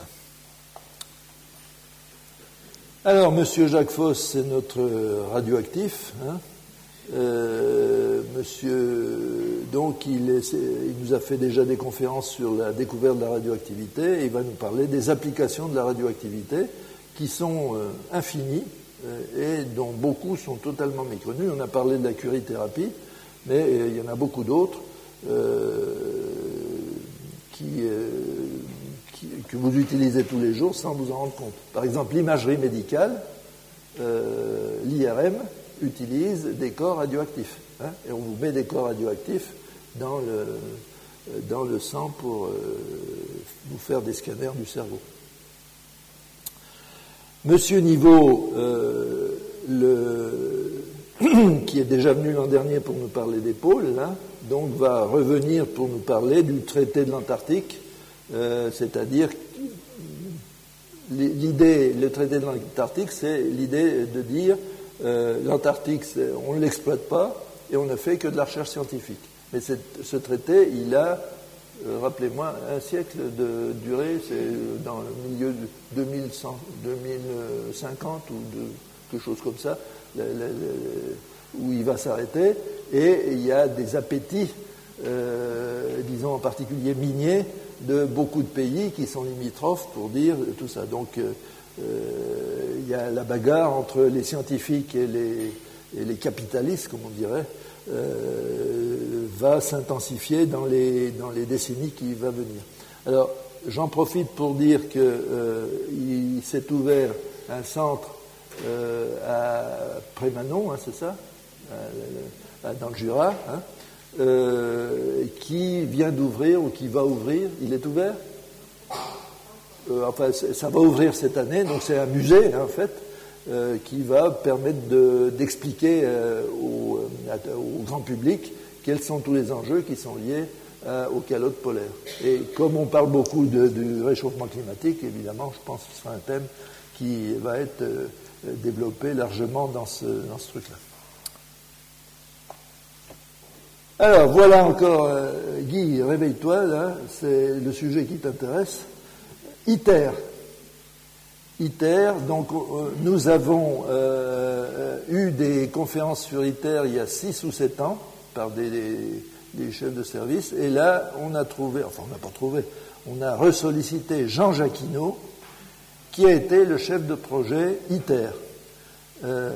Alors, Monsieur Jacques Foss, c'est notre radioactif, hein. Euh, monsieur, donc, il, est, il nous a fait déjà des conférences sur la découverte de la radioactivité, et il va nous parler des applications de la radioactivité qui sont euh, infinies euh, et dont beaucoup sont totalement méconnues. On a parlé de la curithérapie, mais euh, il y en a beaucoup d'autres euh, qui, euh, qui, que vous utilisez tous les jours sans vous en rendre compte. Par exemple, l'imagerie médicale, euh, l'I R M, utilise des corps radioactifs. Hein, et on vous met des corps radioactifs dans le, dans le sang pour euh, vous faire des scanners du cerveau. Monsieur Niveau, euh, le, qui est déjà venu l'an dernier pour nous parler des pôles, là, donc va revenir pour nous parler du traité de l'Antarctique, euh, c'est-à-dire l'idée, le traité de l'Antarctique, c'est l'idée de dire Euh, l'Antarctique, on ne l'exploite pas et on ne fait que de la recherche scientifique. Mais cette, ce traité, il a, euh, rappelez-moi, un siècle de durée, c'est dans le milieu de deux mille cent, deux mille cinquante ou de, quelque chose comme ça, le, le, le, où il va s'arrêter, et il y a des appétits, euh, disons en particulier miniers, de beaucoup de pays qui sont limitrophes pour dire tout ça. Donc, euh, Euh, il y a la bagarre entre les scientifiques et les, et les capitalistes, comme on dirait, euh, va s'intensifier dans les, dans les décennies qui vont venir. Alors, j'en profite pour dire qu'il euh, s'est ouvert un centre euh, à Prémanon, hein, c'est ça, à, à, dans le Jura, hein, euh, qui vient d'ouvrir ou qui va ouvrir. Il est ouvert ? Euh, enfin, ça va ouvrir cette année, donc c'est un musée, hein, en fait, euh, qui va permettre de, d'expliquer euh, au, euh, au grand public quels sont tous les enjeux qui sont liés euh, aux calottes polaires. Et comme on parle beaucoup de, du réchauffement climatique, évidemment, je pense que ce sera un thème qui va être euh, développé largement dans ce, dans ce truc-là. Alors, voilà encore, euh, Guy, réveille-toi, là, c'est le sujet qui t'intéresse. ITER. ITER, donc euh, nous avons euh, eu des conférences sur ITER il y a six ou sept ans par des, des, des chefs de service, et là, on a trouvé, enfin, on n'a pas trouvé, on a ressollicité Jean Jacquineau, qui a été le chef de projet ITER. Euh,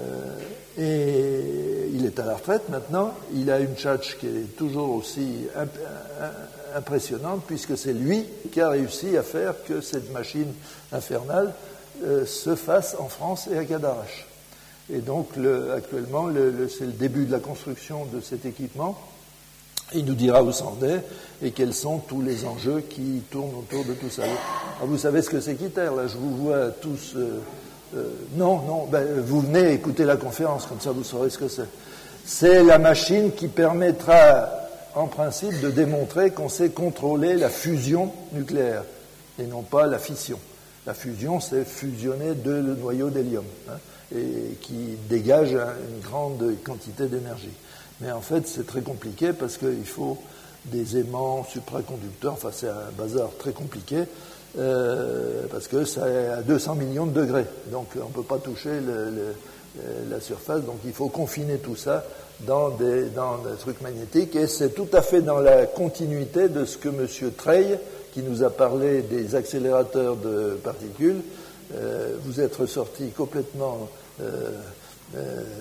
et il est à la retraite maintenant, il a une tchatche qui est toujours aussi imp- impressionnante, puisque c'est lui qui a réussi à faire que cette machine infernale euh, se fasse en France et à Cadarache. Et donc le, actuellement, le, le, c'est le début de la construction de cet équipement. Il nous dira où c'en est et quels sont tous les enjeux qui tournent autour de tout ça. Alors, vous savez ce que c'est qu'ITER, là, je vous vois tous... Euh, Euh, non, non, ben, vous venez écouter la conférence, comme ça vous saurez ce que c'est. C'est la machine qui permettra, en principe, de démontrer qu'on sait contrôler la fusion nucléaire, et non pas la fission. La fusion, c'est fusionner deux noyaux d'hélium, hein, et qui dégage une grande quantité d'énergie. Mais en fait, c'est très compliqué, parce qu'il faut des aimants supraconducteurs, enfin c'est un bazar très compliqué, Euh, parce que c'est à deux cents millions de degrés, donc on ne peut pas toucher le, le, la surface, donc il faut confiner tout ça dans des, dans des trucs magnétiques, et c'est tout à fait dans la continuité de ce que M. Treille, qui nous a parlé des accélérateurs de particules, euh, vous êtes ressorti complètement euh, euh,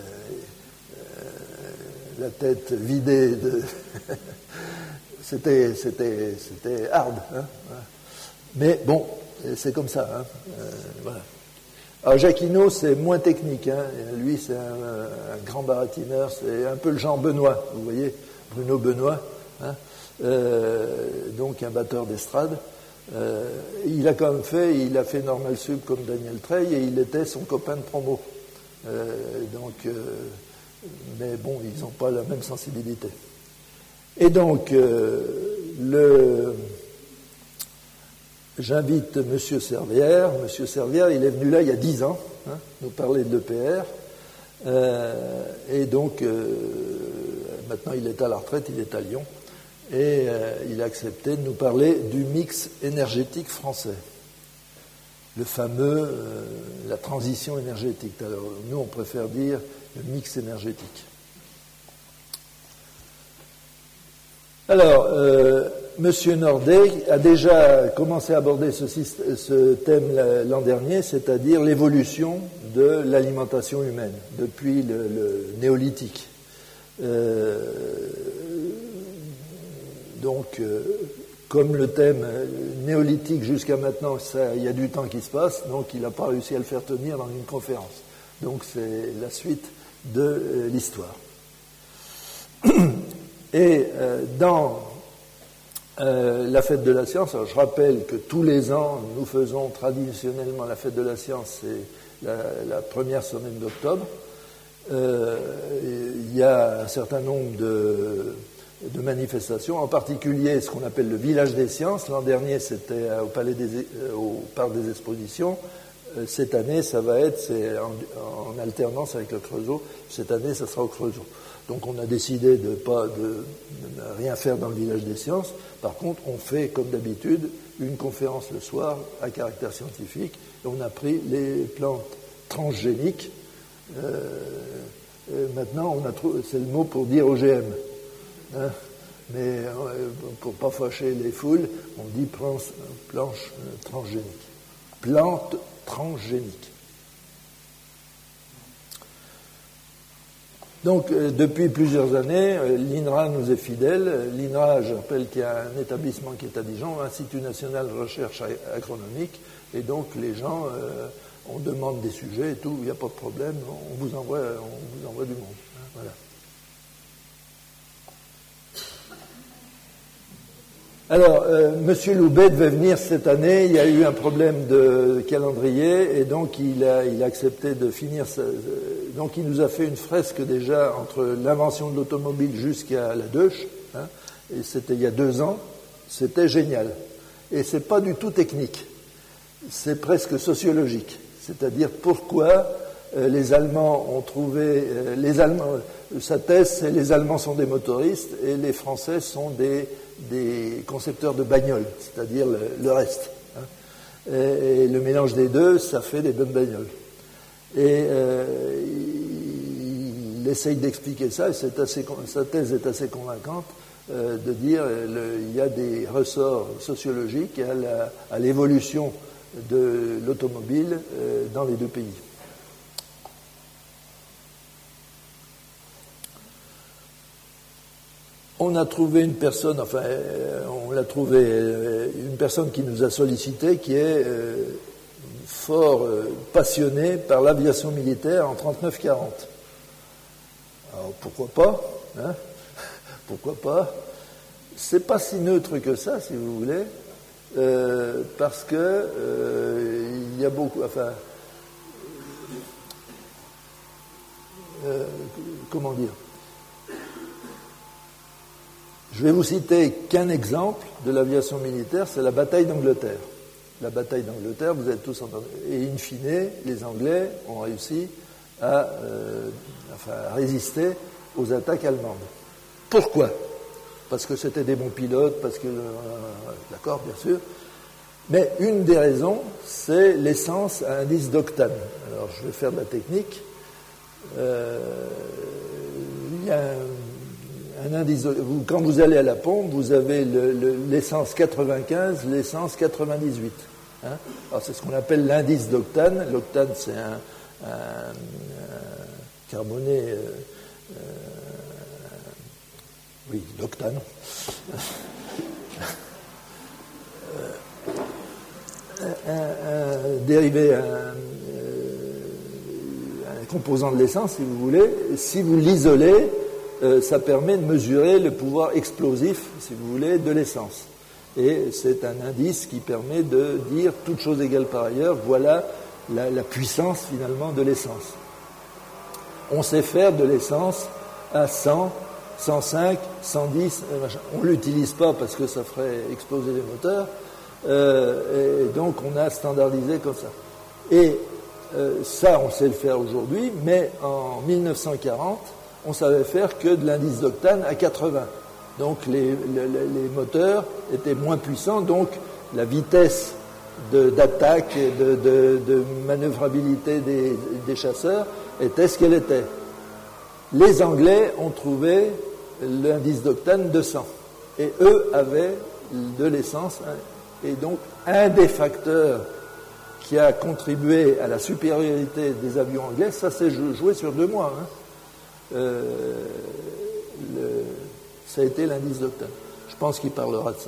euh, la tête vidée de... c'était, c'était, c'était hard, hein. Mais bon, c'est comme ça. Hein. Euh, voilà. Alors Jacquineau, c'est moins technique. Hein. Lui, c'est un, un grand baratineur. C'est un peu le genre Benoît, vous voyez, Bruno Benoît. Hein. Euh, donc un batteur d'estrade. Euh, il a quand même fait, il a fait Normal Sup comme Daniel Treille, et il était son copain de promo. Euh, donc, euh, mais bon, ils n'ont pas la même sensibilité. Et donc, euh, le... J'invite M. Servière. M. Servière, il est venu là il y a dix ans, hein, nous parler de l'E P R. Euh, et donc, euh, maintenant, il est à la retraite, il est à Lyon. Et euh, il a accepté de nous parler du mix énergétique français. Le fameux, euh, la transition énergétique. Alors, nous, on préfère dire le mix énergétique. Alors, euh, Monsieur Nordet a déjà commencé à aborder ce, ce thème l'an dernier, c'est-à-dire l'évolution de l'alimentation humaine depuis le, le néolithique. Euh, donc, euh, comme le thème néolithique jusqu'à maintenant, ça, il y a du temps qui se passe, donc il n'a pas réussi à le faire tenir dans une conférence. Donc c'est la suite de euh, l'histoire. Et euh, dans euh, la fête de la science, alors je rappelle que tous les ans, nous faisons traditionnellement la fête de la science, c'est la, la première semaine d'octobre. Euh, il y a un certain nombre de, de manifestations, en particulier ce qu'on appelle le village des sciences. L'an dernier, c'était au Palais des, au Parc des Expositions. Cette année, ça va être c'est en, en alternance avec le Creusot. Cette année, ça sera au Creusot. Donc on a décidé de pas de, de rien faire dans le village des sciences. Par contre, on fait comme d'habitude une conférence le soir à caractère scientifique. Et on a pris les plantes transgéniques. Euh, maintenant, on a trouvé, c'est le mot pour dire O G M. Hein, mais euh, pour pas fâcher les foules, on dit planche, planche euh, transgénique. Plantes transgéniques. Donc, euh, depuis plusieurs années, euh, l'I N R A nous est fidèle. L'I N R A, je rappelle qu'il y a un établissement qui est à Dijon, l'Institut national de recherche agronomique, et donc les gens, euh, on demande des sujets et tout, il n'y a pas de problème, on vous envoie, on vous envoie du monde. Hein, voilà. Alors, euh, M. Loubet devait venir cette année, il y a eu un problème de calendrier, et donc il a, il a accepté de finir sa, donc il nous a fait une fresque déjà entre l'invention de l'automobile jusqu'à la Deutsch, hein, et c'était il y a deux ans, c'était génial. Et c'est pas du tout technique, c'est presque sociologique, c'est-à-dire pourquoi euh, les Allemands ont trouvé, euh, les Allemands, sa thèse, c'est les Allemands sont des motoristes et les Français sont des, des concepteurs de bagnoles, c'est-à-dire le, le reste. Hein. Et, et le mélange des deux, ça fait des bonnes bagnoles. Et euh, il, il essaye d'expliquer ça, et c'est assez, sa thèse est assez convaincante, euh, de dire qu'il y a des ressorts sociologiques à, la, à l'évolution de l'automobile euh, dans les deux pays. On a trouvé une personne, enfin, on l'a trouvé, une personne qui nous a sollicité, qui est euh, fort euh, passionnée par l'aviation militaire en trente-neuf quarante. Alors pourquoi pas, hein? Pourquoi pas? C'est pas si neutre que ça, si vous voulez, euh, parce que euh, il y a beaucoup, enfin, euh, comment dire? Je vais vous citer qu'un exemple de l'aviation militaire, c'est la bataille d'Angleterre. La bataille d'Angleterre, vous êtes tous entendus. Et in fine, les Anglais ont réussi à, euh, enfin, à résister aux attaques allemandes. Pourquoi? Parce que c'était des bons pilotes, parce que... Euh, d'accord, bien sûr. Mais une des raisons, c'est l'essence à indice d'octane. Alors, je vais faire de la technique. Euh, il y a un... Un indice, vous, quand vous allez à la pompe, vous avez le, le, l'essence quatre-vingt-quinze, l'essence quatre-vingt-dix-huit. Hein. Alors c'est ce qu'on appelle l'indice d'octane. L'octane, c'est un, un, un carboné, euh, euh, oui, l'octane. un, un, un dérivé, un, un composant de l'essence, si vous voulez. Si vous l'isolez, Euh, ça permet de mesurer le pouvoir explosif, si vous voulez, de l'essence. Et c'est un indice qui permet de dire, toutes choses égales par ailleurs, voilà la, la puissance finalement de l'essence. On sait faire de l'essence à cent, cent cinq, cent dix, on ne l'utilise pas parce que ça ferait exploser les moteurs, euh, et donc on a standardisé comme ça. Et euh, ça, on sait le faire aujourd'hui, mais en mille neuf cent quarante, on savait faire que de l'indice d'octane à quatre-vingts. Donc les, les, les moteurs étaient moins puissants, donc la vitesse de, d'attaque et de, de, de manœuvrabilité des, des chasseurs était ce qu'elle était. Les Anglais ont trouvé l'indice d'octane de cent. Et eux avaient de l'essence. Et donc un des facteurs qui a contribué à la supériorité des avions anglais, ça s'est joué sur deux mois. Hein. Euh, le, ça a été l'indice d'octane. Je pense qu'il parlera de ça.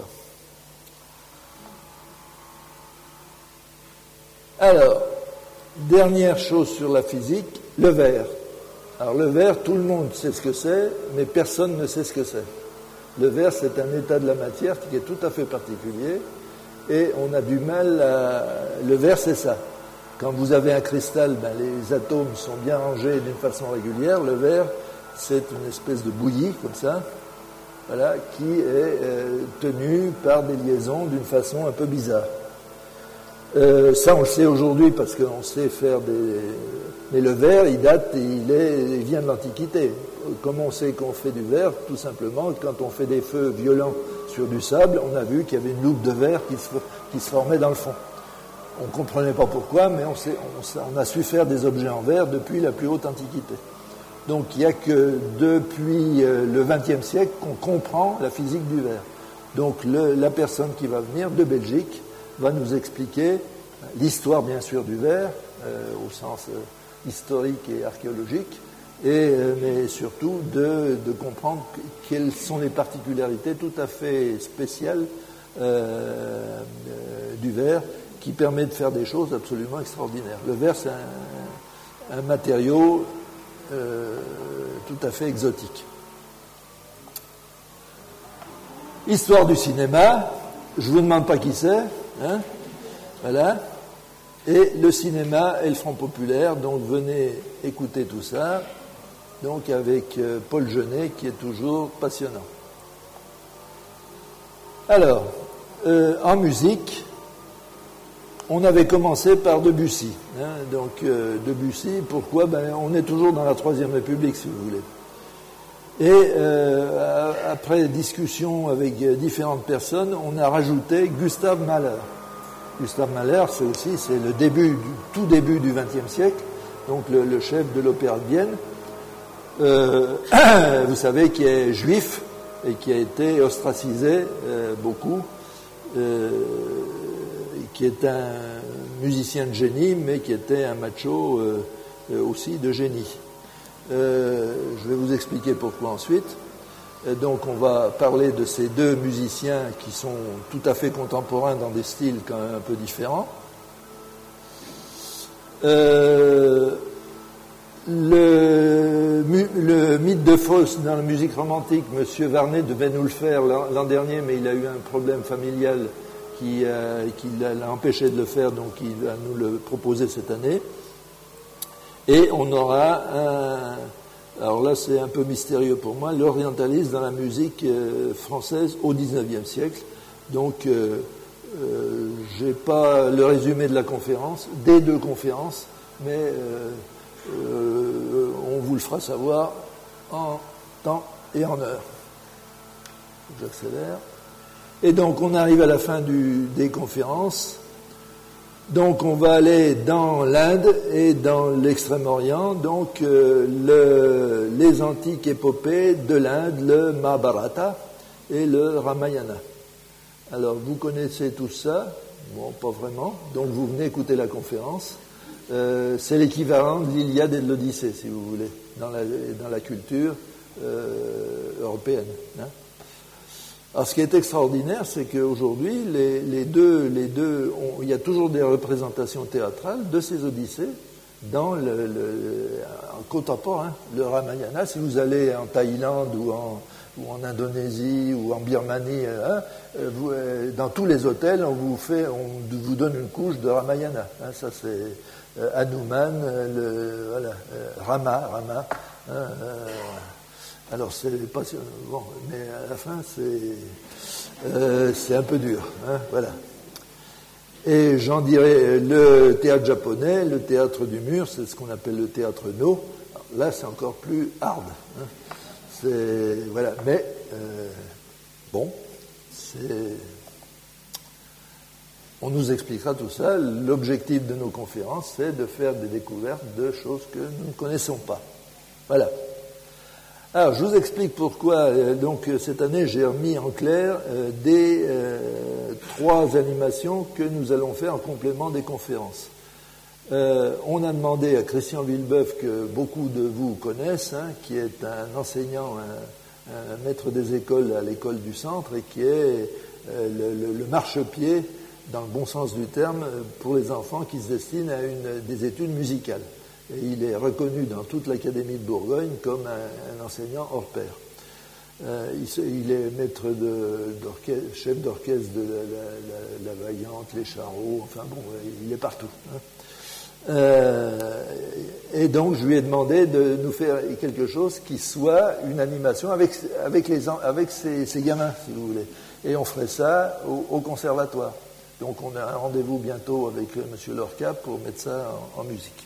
Alors, dernière chose sur la physique, le verre. Alors le verre, tout le monde sait ce que c'est, mais personne ne sait ce que c'est. Le verre, c'est un état de la matière qui est tout à fait particulier, et on a du mal à... Le verre, c'est ça. Quand vous avez un cristal, ben, les atomes sont bien rangés d'une façon régulière. Le verre, c'est une espèce de bouillie, comme ça, voilà, qui est euh, tenu par des liaisons d'une façon un peu bizarre. Euh, ça, on le sait aujourd'hui parce qu'on sait faire des... Mais le verre, il date, il, est, il vient de l'Antiquité. Comment on sait qu'on fait du verre? Tout simplement, quand on fait des feux violents sur du sable, on a vu qu'il y avait une loupe de verre qui se, qui se formait dans le fond. On ne comprenait pas pourquoi, mais on, sait, on, on a su faire des objets en verre depuis la plus haute antiquité. Donc il n'y a que depuis euh, le vingtième siècle qu'on comprend la physique du verre. Donc le, la personne qui va venir de Belgique va nous expliquer l'histoire bien sûr du verre, euh, au sens euh, historique et archéologique, et, euh, mais surtout de, de comprendre quelles sont les particularités tout à fait spéciales euh, euh, du verre, qui permet de faire des choses absolument extraordinaires. Le verre, c'est un, un matériau euh, tout à fait exotique. Histoire du cinéma, je ne vous demande pas qui c'est, hein, voilà. Et le cinéma et le Front populaire, donc venez écouter tout ça, donc avec euh, Paul Genet, qui est toujours passionnant. Alors, euh, en musique, On avait commencé par Debussy. Hein, donc euh, Debussy, pourquoi? Ben, on est toujours dans la Troisième République, si vous voulez. Et euh, après discussion avec différentes personnes, on a rajouté Gustav Mahler. Gustav Mahler, c'est aussi c'est le début, du, tout début du vingtième siècle, donc le, le chef de l'Opéra de Vienne. Euh, vous savez, qui est juif et qui a été ostracisé euh, beaucoup, euh, qui est un musicien de génie, mais qui était un macho euh, aussi de génie. Euh, je vais vous expliquer pourquoi ensuite. Euh, donc on va parler de ces deux musiciens qui sont tout à fait contemporains dans des styles quand même un peu différents. Euh, le, le mythe de Faust dans la musique romantique, Monsieur Varnet devait nous le faire l'an dernier, mais il a eu un problème familial qui, euh, qui l'a empêché de le faire, donc il va nous le proposer cette année. Et on aura un, alors là c'est un peu mystérieux pour moi, l'orientalisme dans la musique euh, française au dix-neuvième siècle. Donc euh, euh, j'ai pas le résumé de la conférence, des deux conférences, mais euh, euh, on vous le fera savoir en temps et en heure. J'accélère. Et donc on arrive à la fin du, des conférences. Donc on va aller dans l'Inde et dans l'Extrême-Orient, donc euh, le, les antiques épopées de l'Inde, le Mahabharata et le Ramayana. Alors vous connaissez tout ça, bon pas vraiment, donc vous venez écouter la conférence. Euh, c'est l'équivalent de l'Iliade et de l'Odyssée, si vous voulez, dans la, dans la culture euh, européenne. Hein. Alors, ce qui est extraordinaire, c'est qu'aujourd'hui, les, les deux, les deux ont, il y a toujours des représentations théâtrales de ces Odyssées dans le, le en contemporain, le Ramayana. Si vous allez en Thaïlande ou en, ou en Indonésie ou en Birmanie, hein, vous, dans tous les hôtels, on vous fait, on vous donne une couche de Ramayana. Hein, ça, c'est euh, Hanuman, le, voilà, euh, Rama, Rama. Hein, euh, Alors, c'est pas bon, mais à la fin, c'est euh, c'est un peu dur, hein, voilà. Et j'en dirais, le théâtre japonais, le théâtre du mur, c'est ce qu'on appelle le théâtre No. Alors là, c'est encore plus hard. Hein. C'est voilà, mais euh, bon, c'est on nous expliquera tout ça. L'objectif de nos conférences, c'est de faire des découvertes de choses que nous ne connaissons pas. Voilà. Alors, je vous explique pourquoi, euh, donc, cette année, j'ai remis en clair euh, des euh, trois animations que nous allons faire en complément des conférences. Euh, on a demandé à Christian Villeboeuf, que beaucoup de vous connaissent, hein, qui est un enseignant, un, un maître des écoles à l'école du centre et qui est euh, le, le, le marchepied, dans le bon sens du terme, pour les enfants qui se destinent à une, des études musicales. Et il est reconnu dans toute l'Académie de Bourgogne comme un, un enseignant hors pair. Euh, il, il est maître de, d'orchestre, chef d'orchestre de la, la, la, la Vaillante, les Charrots, enfin bon, il est partout. Hein. Euh, et donc je lui ai demandé de nous faire quelque chose qui soit une animation avec, avec, les, avec ces, ces gamins, si vous voulez. Et on ferait ça au, au conservatoire. Donc on a un rendez-vous bientôt avec M. Lorca pour mettre ça en, en musique.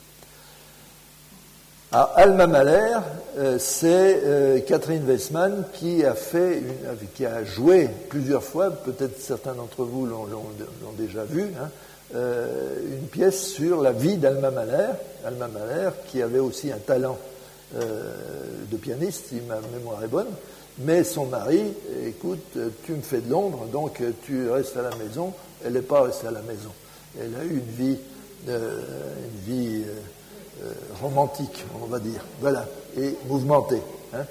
Alors, Alma Mahler, euh, c'est euh, Catherine Weissmann qui a fait, une, qui a joué plusieurs fois, peut-être certains d'entre vous l'ont, l'ont, l'ont déjà vu, hein, euh, une pièce sur la vie d'Alma Mahler, Alma Mahler qui avait aussi un talent euh, de pianiste, si ma mémoire est bonne, mais son mari, écoute, tu me fais de l'ombre, donc tu restes à la maison. Elle n'est pas restée à la maison. Elle a eu une vie, euh, une vie euh, Euh, romantique, on va dire, voilà, et mouvementée. Hein.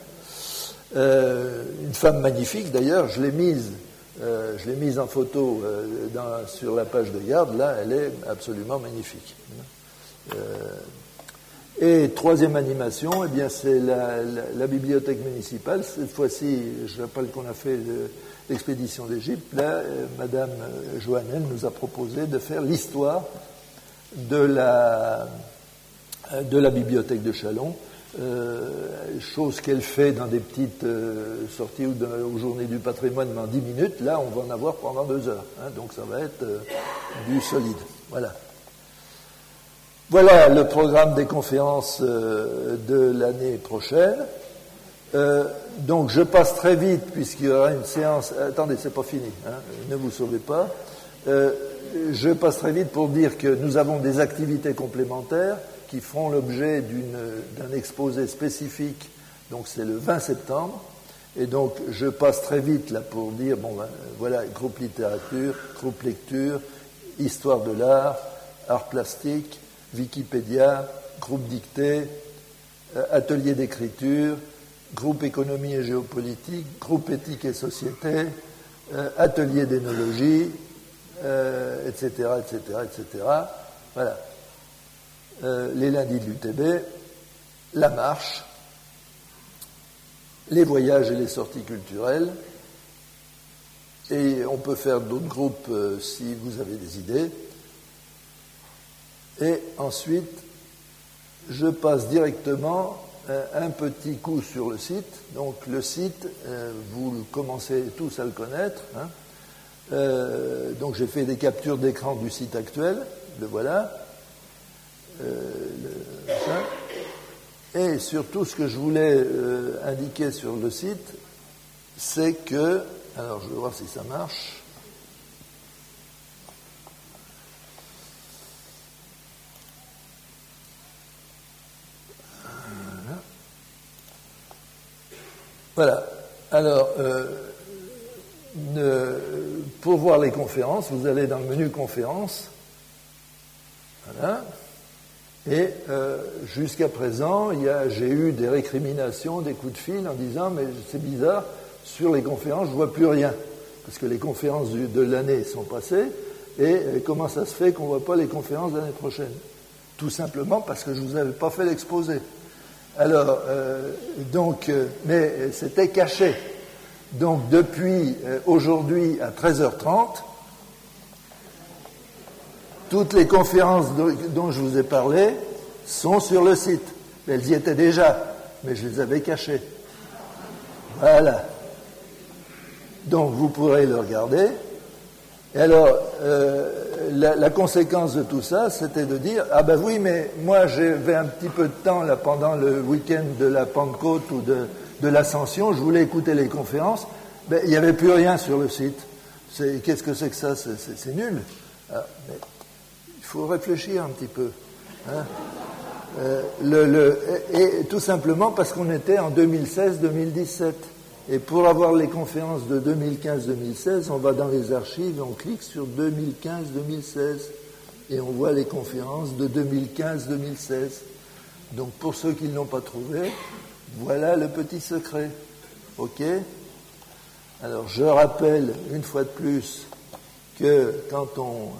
Euh, une femme magnifique, d'ailleurs, je l'ai mise, euh, je l'ai mise en photo euh, dans, sur la page de garde. Là, elle est absolument magnifique. Euh, et troisième animation, eh bien, c'est la, la, la bibliothèque municipale. Cette fois-ci, je rappelle qu'on a fait le, l'expédition d'Égypte. Là, euh, Madame Joannel nous a proposé de faire l'histoire de la de la bibliothèque de Châlons, euh, chose qu'elle fait dans des petites euh, sorties ou de, aux journées du patrimoine en dix minutes. Là, on va en avoir pendant deux heures, hein, donc ça va être euh, du solide. Voilà. Voilà le programme des conférences euh, de l'année prochaine. Euh, donc je passe très vite puisqu'il y aura une séance. Attendez, c'est pas fini, hein, ne vous sauvez pas. Euh, je passe très vite pour dire que nous avons des activités complémentaires qui feront l'objet d'une, d'un exposé spécifique. Donc c'est le vingt septembre. Et donc je passe très vite là pour dire bon ben, voilà, groupe littérature, groupe lecture, histoire de l'art, art plastique, Wikipédia, groupe dictée, atelier d'écriture, groupe économie et géopolitique, groupe éthique et société, euh, atelier d'énologie, euh, et cetera, et cetera, et cetera. Voilà. Euh, les lundis de l'U T B, la marche, les voyages et les sorties culturelles, et on peut faire d'autres groupes euh, si vous avez des idées. Et ensuite, je passe directement euh, un petit coup sur le site. Donc le site, euh, vous commencez tous à le connaître. Hein. Euh, donc j'ai fait des captures d'écran du site actuel, le voilà. Euh, le, ça. Et surtout, ce que je voulais euh, indiquer sur le site, c'est que, alors je vais voir si ça marche. Voilà. Alors, euh, ne, pour voir les conférences, vous allez dans le menu conférences. Voilà. Et euh, jusqu'à présent, il y a, j'ai eu des récriminations, des coups de fil en disant mais c'est bizarre, sur les conférences, je ne vois plus rien. Parce que les conférences du, de l'année sont passées, et, et comment ça se fait qu'on ne voit pas les conférences de l'année prochaine? Tout simplement parce que je ne vous avais pas fait l'exposé. Alors, euh, donc, euh, mais c'était caché. Donc, depuis euh, aujourd'hui à treize heures trente, toutes les conférences de, dont je vous ai parlé sont sur le site. Elles y étaient déjà, mais je les avais cachées. Voilà. Donc, vous pourrez le regarder. Et alors, euh, la, la conséquence de tout ça, c'était de dire « Ah ben oui, mais moi j'avais un petit peu de temps là pendant le week-end de la Pentecôte ou de, de l'Ascension, je voulais écouter les conférences, ben il n'y avait plus rien sur le site. C'est, qu'est-ce que c'est que ça? C'est, c'est, c'est nul. Ah, mais il faut réfléchir un petit peu. Hein. Euh, le, le, et, et tout simplement parce qu'on était en deux mille seize deux mille dix-sept. Et pour avoir les conférences de deux mille quinze deux mille seize, on va dans les archives, on clique sur deux mille quinze deux mille seize et on voit les conférences de deux mille quinze deux mille seize. Donc pour ceux qui ne l'ont pas trouvé, voilà le petit secret. OK? Alors je rappelle une fois de plus que quand on...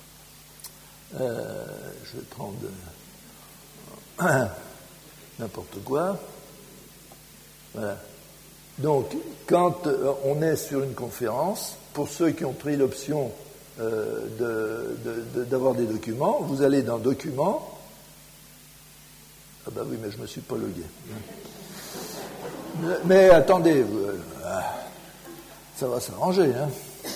Euh, je vais prendre euh, n'importe quoi. Voilà. Donc, quand euh, on est sur une conférence, pour ceux qui ont pris l'option euh, de, de, de, d'avoir des documents, vous allez dans Documents. Ah ben oui, mais je ne me suis pas logué. Mais, mais attendez, euh, ça va s'arranger, hein.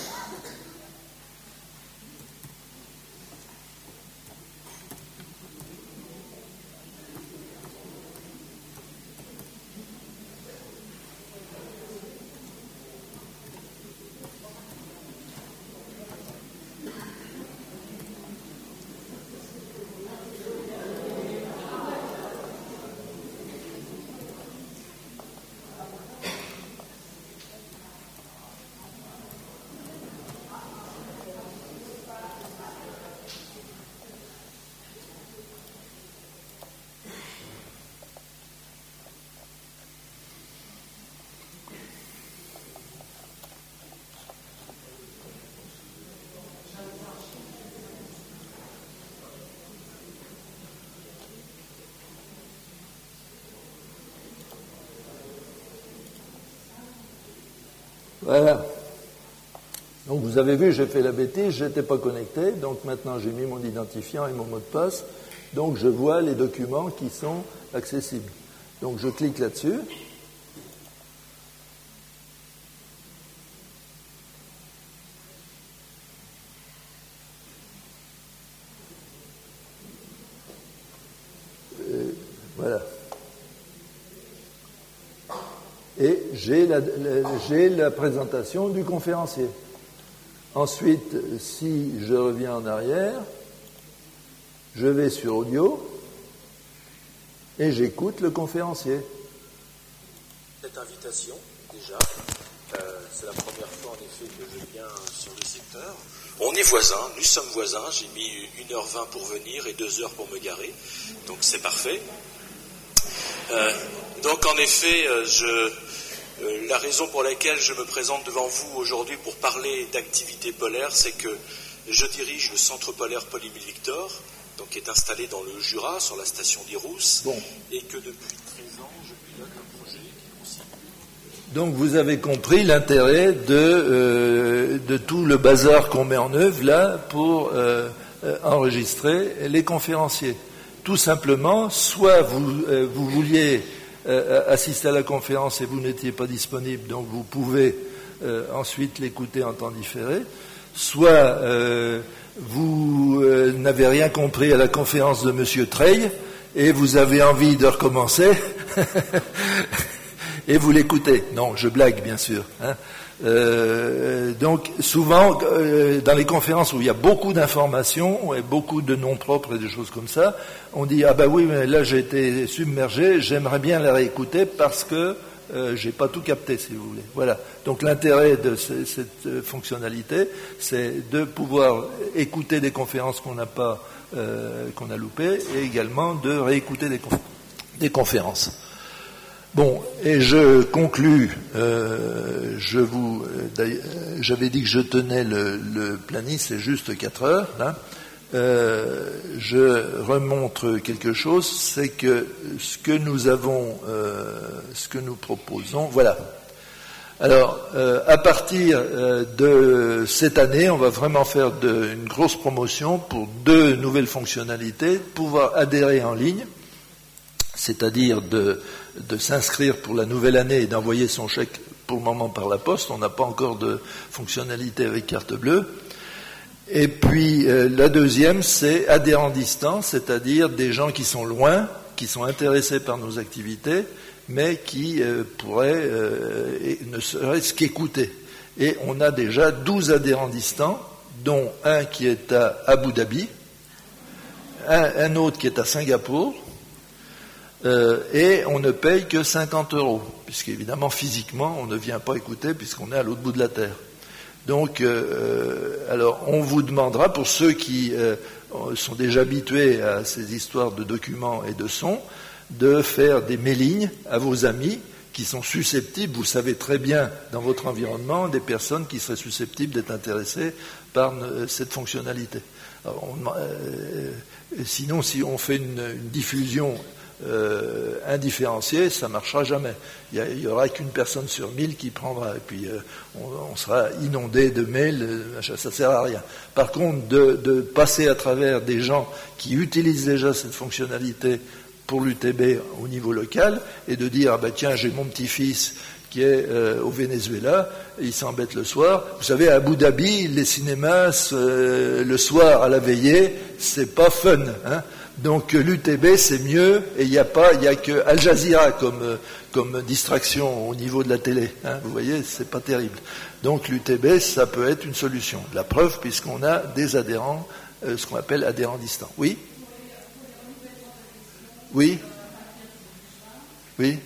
Voilà. Donc vous avez vu, j'ai fait la bêtise, je n'étais pas connecté, donc maintenant j'ai mis mon identifiant et mon mot de passe, donc je vois les documents qui sont accessibles. Donc je clique là-dessus. et j'ai la, la, j'ai la présentation du conférencier. Ensuite, si je reviens en arrière, je vais sur audio et j'écoute le conférencier. Cette invitation, déjà, euh, c'est la première fois en effet que je viens sur le secteur. On est voisins, nous sommes voisins, j'ai mis une heure vingt pour venir et deux heures pour me garer, donc c'est parfait. Euh, donc en effet, euh, je, euh, la raison pour laquelle je me présente devant vous aujourd'hui pour parler d'activité polaire, c'est que je dirige le Centre polaire Paul-Émile Victor, donc qui est installé dans le Jura, sur la station d'Irousse, bon. Et que depuis treize ans, je pilote un projet qui consiste... Donc vous avez compris l'intérêt de, euh, de tout le bazar qu'on met en œuvre là pour euh, euh, enregistrer les conférenciers. Tout simplement, soit vous, euh, vous vouliez euh, assister à la conférence et vous n'étiez pas disponible, donc vous pouvez euh, ensuite l'écouter en temps différé, soit euh, vous euh, n'avez rien compris à la conférence de Monsieur Treille et vous avez envie de recommencer et vous l'écoutez. Non, je blague bien sûr. Hein. Euh, donc souvent euh, dans les conférences où il y a beaucoup d'informations et beaucoup de noms propres et des choses comme ça, on dit ah ben oui mais là j'ai été submergé, j'aimerais bien la réécouter parce que euh, j'ai pas tout capté si vous voulez. Voilà. Donc l'intérêt de ce, cette fonctionnalité, c'est de pouvoir écouter des conférences qu'on n'a pas euh, qu'on a loupées et également de réécouter des, conf- des conférences. Bon, et je conclus, euh, je vous, euh, j'avais dit que je tenais le, le planning, c'est juste quatre heures, là. Euh, je remontre quelque chose, c'est que ce que nous avons, euh, ce que nous proposons, voilà. Alors, euh, à partir euh, de cette année, on va vraiment faire de, une grosse promotion pour deux nouvelles fonctionnalités, pouvoir adhérer en ligne, c'est-à-dire de de s'inscrire pour la nouvelle année et d'envoyer son chèque pour le moment par la poste. On n'a pas encore de fonctionnalité avec carte bleue. Et puis euh, la deuxième, c'est adhérents distants, c'est-à-dire des gens qui sont loin, qui sont intéressés par nos activités, mais qui euh, pourraient euh, et ne serait-ce qu'écouter. Et on a déjà douze adhérents distants, dont un qui est à Abu Dhabi, un, un autre qui est à Singapour, Euh, et on ne paye que cinquante euros, puisqu'évidemment physiquement on ne vient pas écouter puisqu'on est à l'autre bout de la terre. Donc, euh, alors on vous demandera, pour ceux qui euh, sont déjà habitués à ces histoires de documents et de sons, de faire des mailings à vos amis qui sont susceptibles, vous savez très bien dans votre environnement, des personnes qui seraient susceptibles d'être intéressées par euh, cette fonctionnalité. Alors, on, euh, sinon, si on fait une, une diffusion Euh, indifférencié, ça ne marchera jamais. Il y, y aura qu'une personne sur mille qui prendra, et puis euh, on, on sera inondé de mails, euh, ça ne sert à rien. Par contre, de, de passer à travers des gens qui utilisent déjà cette fonctionnalité pour l'U T B au niveau local, et de dire, ah ben tiens, j'ai mon petit-fils qui est euh, au Venezuela, il s'embête le soir. Vous savez, à Abu Dhabi, les cinémas, euh, le soir à la veillée, c'est pas fun, hein. Donc l'U T B c'est mieux, et il n'y a pas, il y a que Al Jazeera comme comme distraction au niveau de la télé. Hein, vous voyez, c'est pas terrible. Donc l'U T B ça peut être une solution. La preuve puisqu'on a des adhérents, euh, ce qu'on appelle adhérents distants. Oui. Oui. Oui.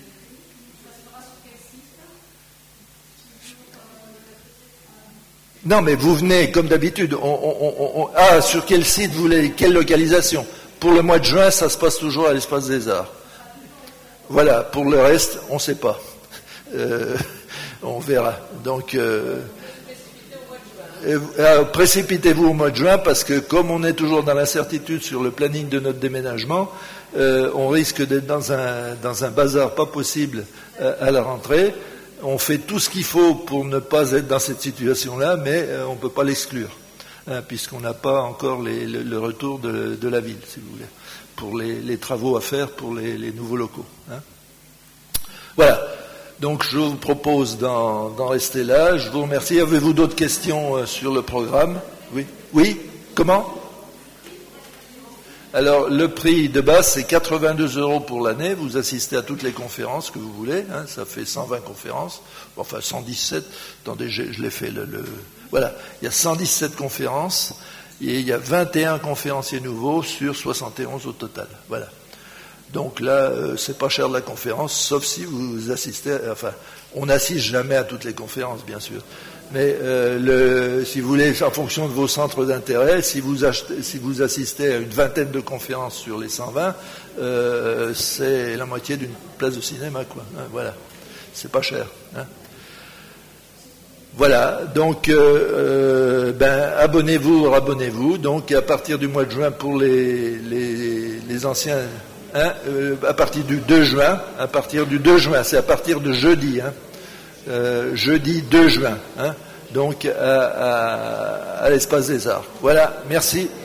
Non, mais vous venez comme d'habitude. On, on, on, ah, sur quel site vous voulez, quelle localisation? Pour le mois de juin, ça se passe toujours à l'Espace des Arts. Voilà, pour le reste, on ne sait pas. Euh, on verra. Donc, euh, euh, précipitez-vous au mois de juin, parce que comme on est toujours dans l'incertitude sur le planning de notre déménagement, euh, on risque d'être dans un, dans un bazar pas possible euh, à la rentrée. On fait tout ce qu'il faut pour ne pas être dans cette situation-là, mais euh, on ne peut pas l'exclure. Hein, puisqu'on n'a pas encore les, le, le retour de, de la ville, si vous voulez, pour les, les travaux à faire pour les, les nouveaux locaux. Hein. Voilà. Donc je vous propose d'en, d'en rester là. Je vous remercie. Avez-vous d'autres questions euh, sur le programme? Oui. Oui. Comment? Alors, le prix de base, c'est quatre-vingt-deux euros pour l'année. Vous assistez à toutes les conférences que vous voulez. Hein, ça fait cent vingt conférences. Enfin, cent dix-sept. Attendez, je, je l'ai fait. Le, le... Voilà, il y a cent dix-sept conférences. Et il y a vingt et un conférenciers nouveaux sur soixante et onze au total. Voilà. Donc là, euh, c'est pas cher de la conférence, sauf si vous assistez... À, enfin, on n'assiste jamais à toutes les conférences, bien sûr. Mais euh, le, si vous voulez, en fonction de vos centres d'intérêt, si vous, achetez, si vous assistez à une vingtaine de conférences sur les cent vingt, euh, c'est la moitié d'une place de cinéma, quoi. Hein, voilà, c'est pas cher. Hein. Voilà, donc euh, ben, abonnez-vous, abonnez-vous. Donc à partir du mois de juin pour les, les, les anciens, hein, euh, à partir du deux juin, à partir du deux juin, c'est à partir de jeudi. Hein. Euh, jeudi deux juin, hein, donc à, à, à l'Espace des Arts. Voilà, merci.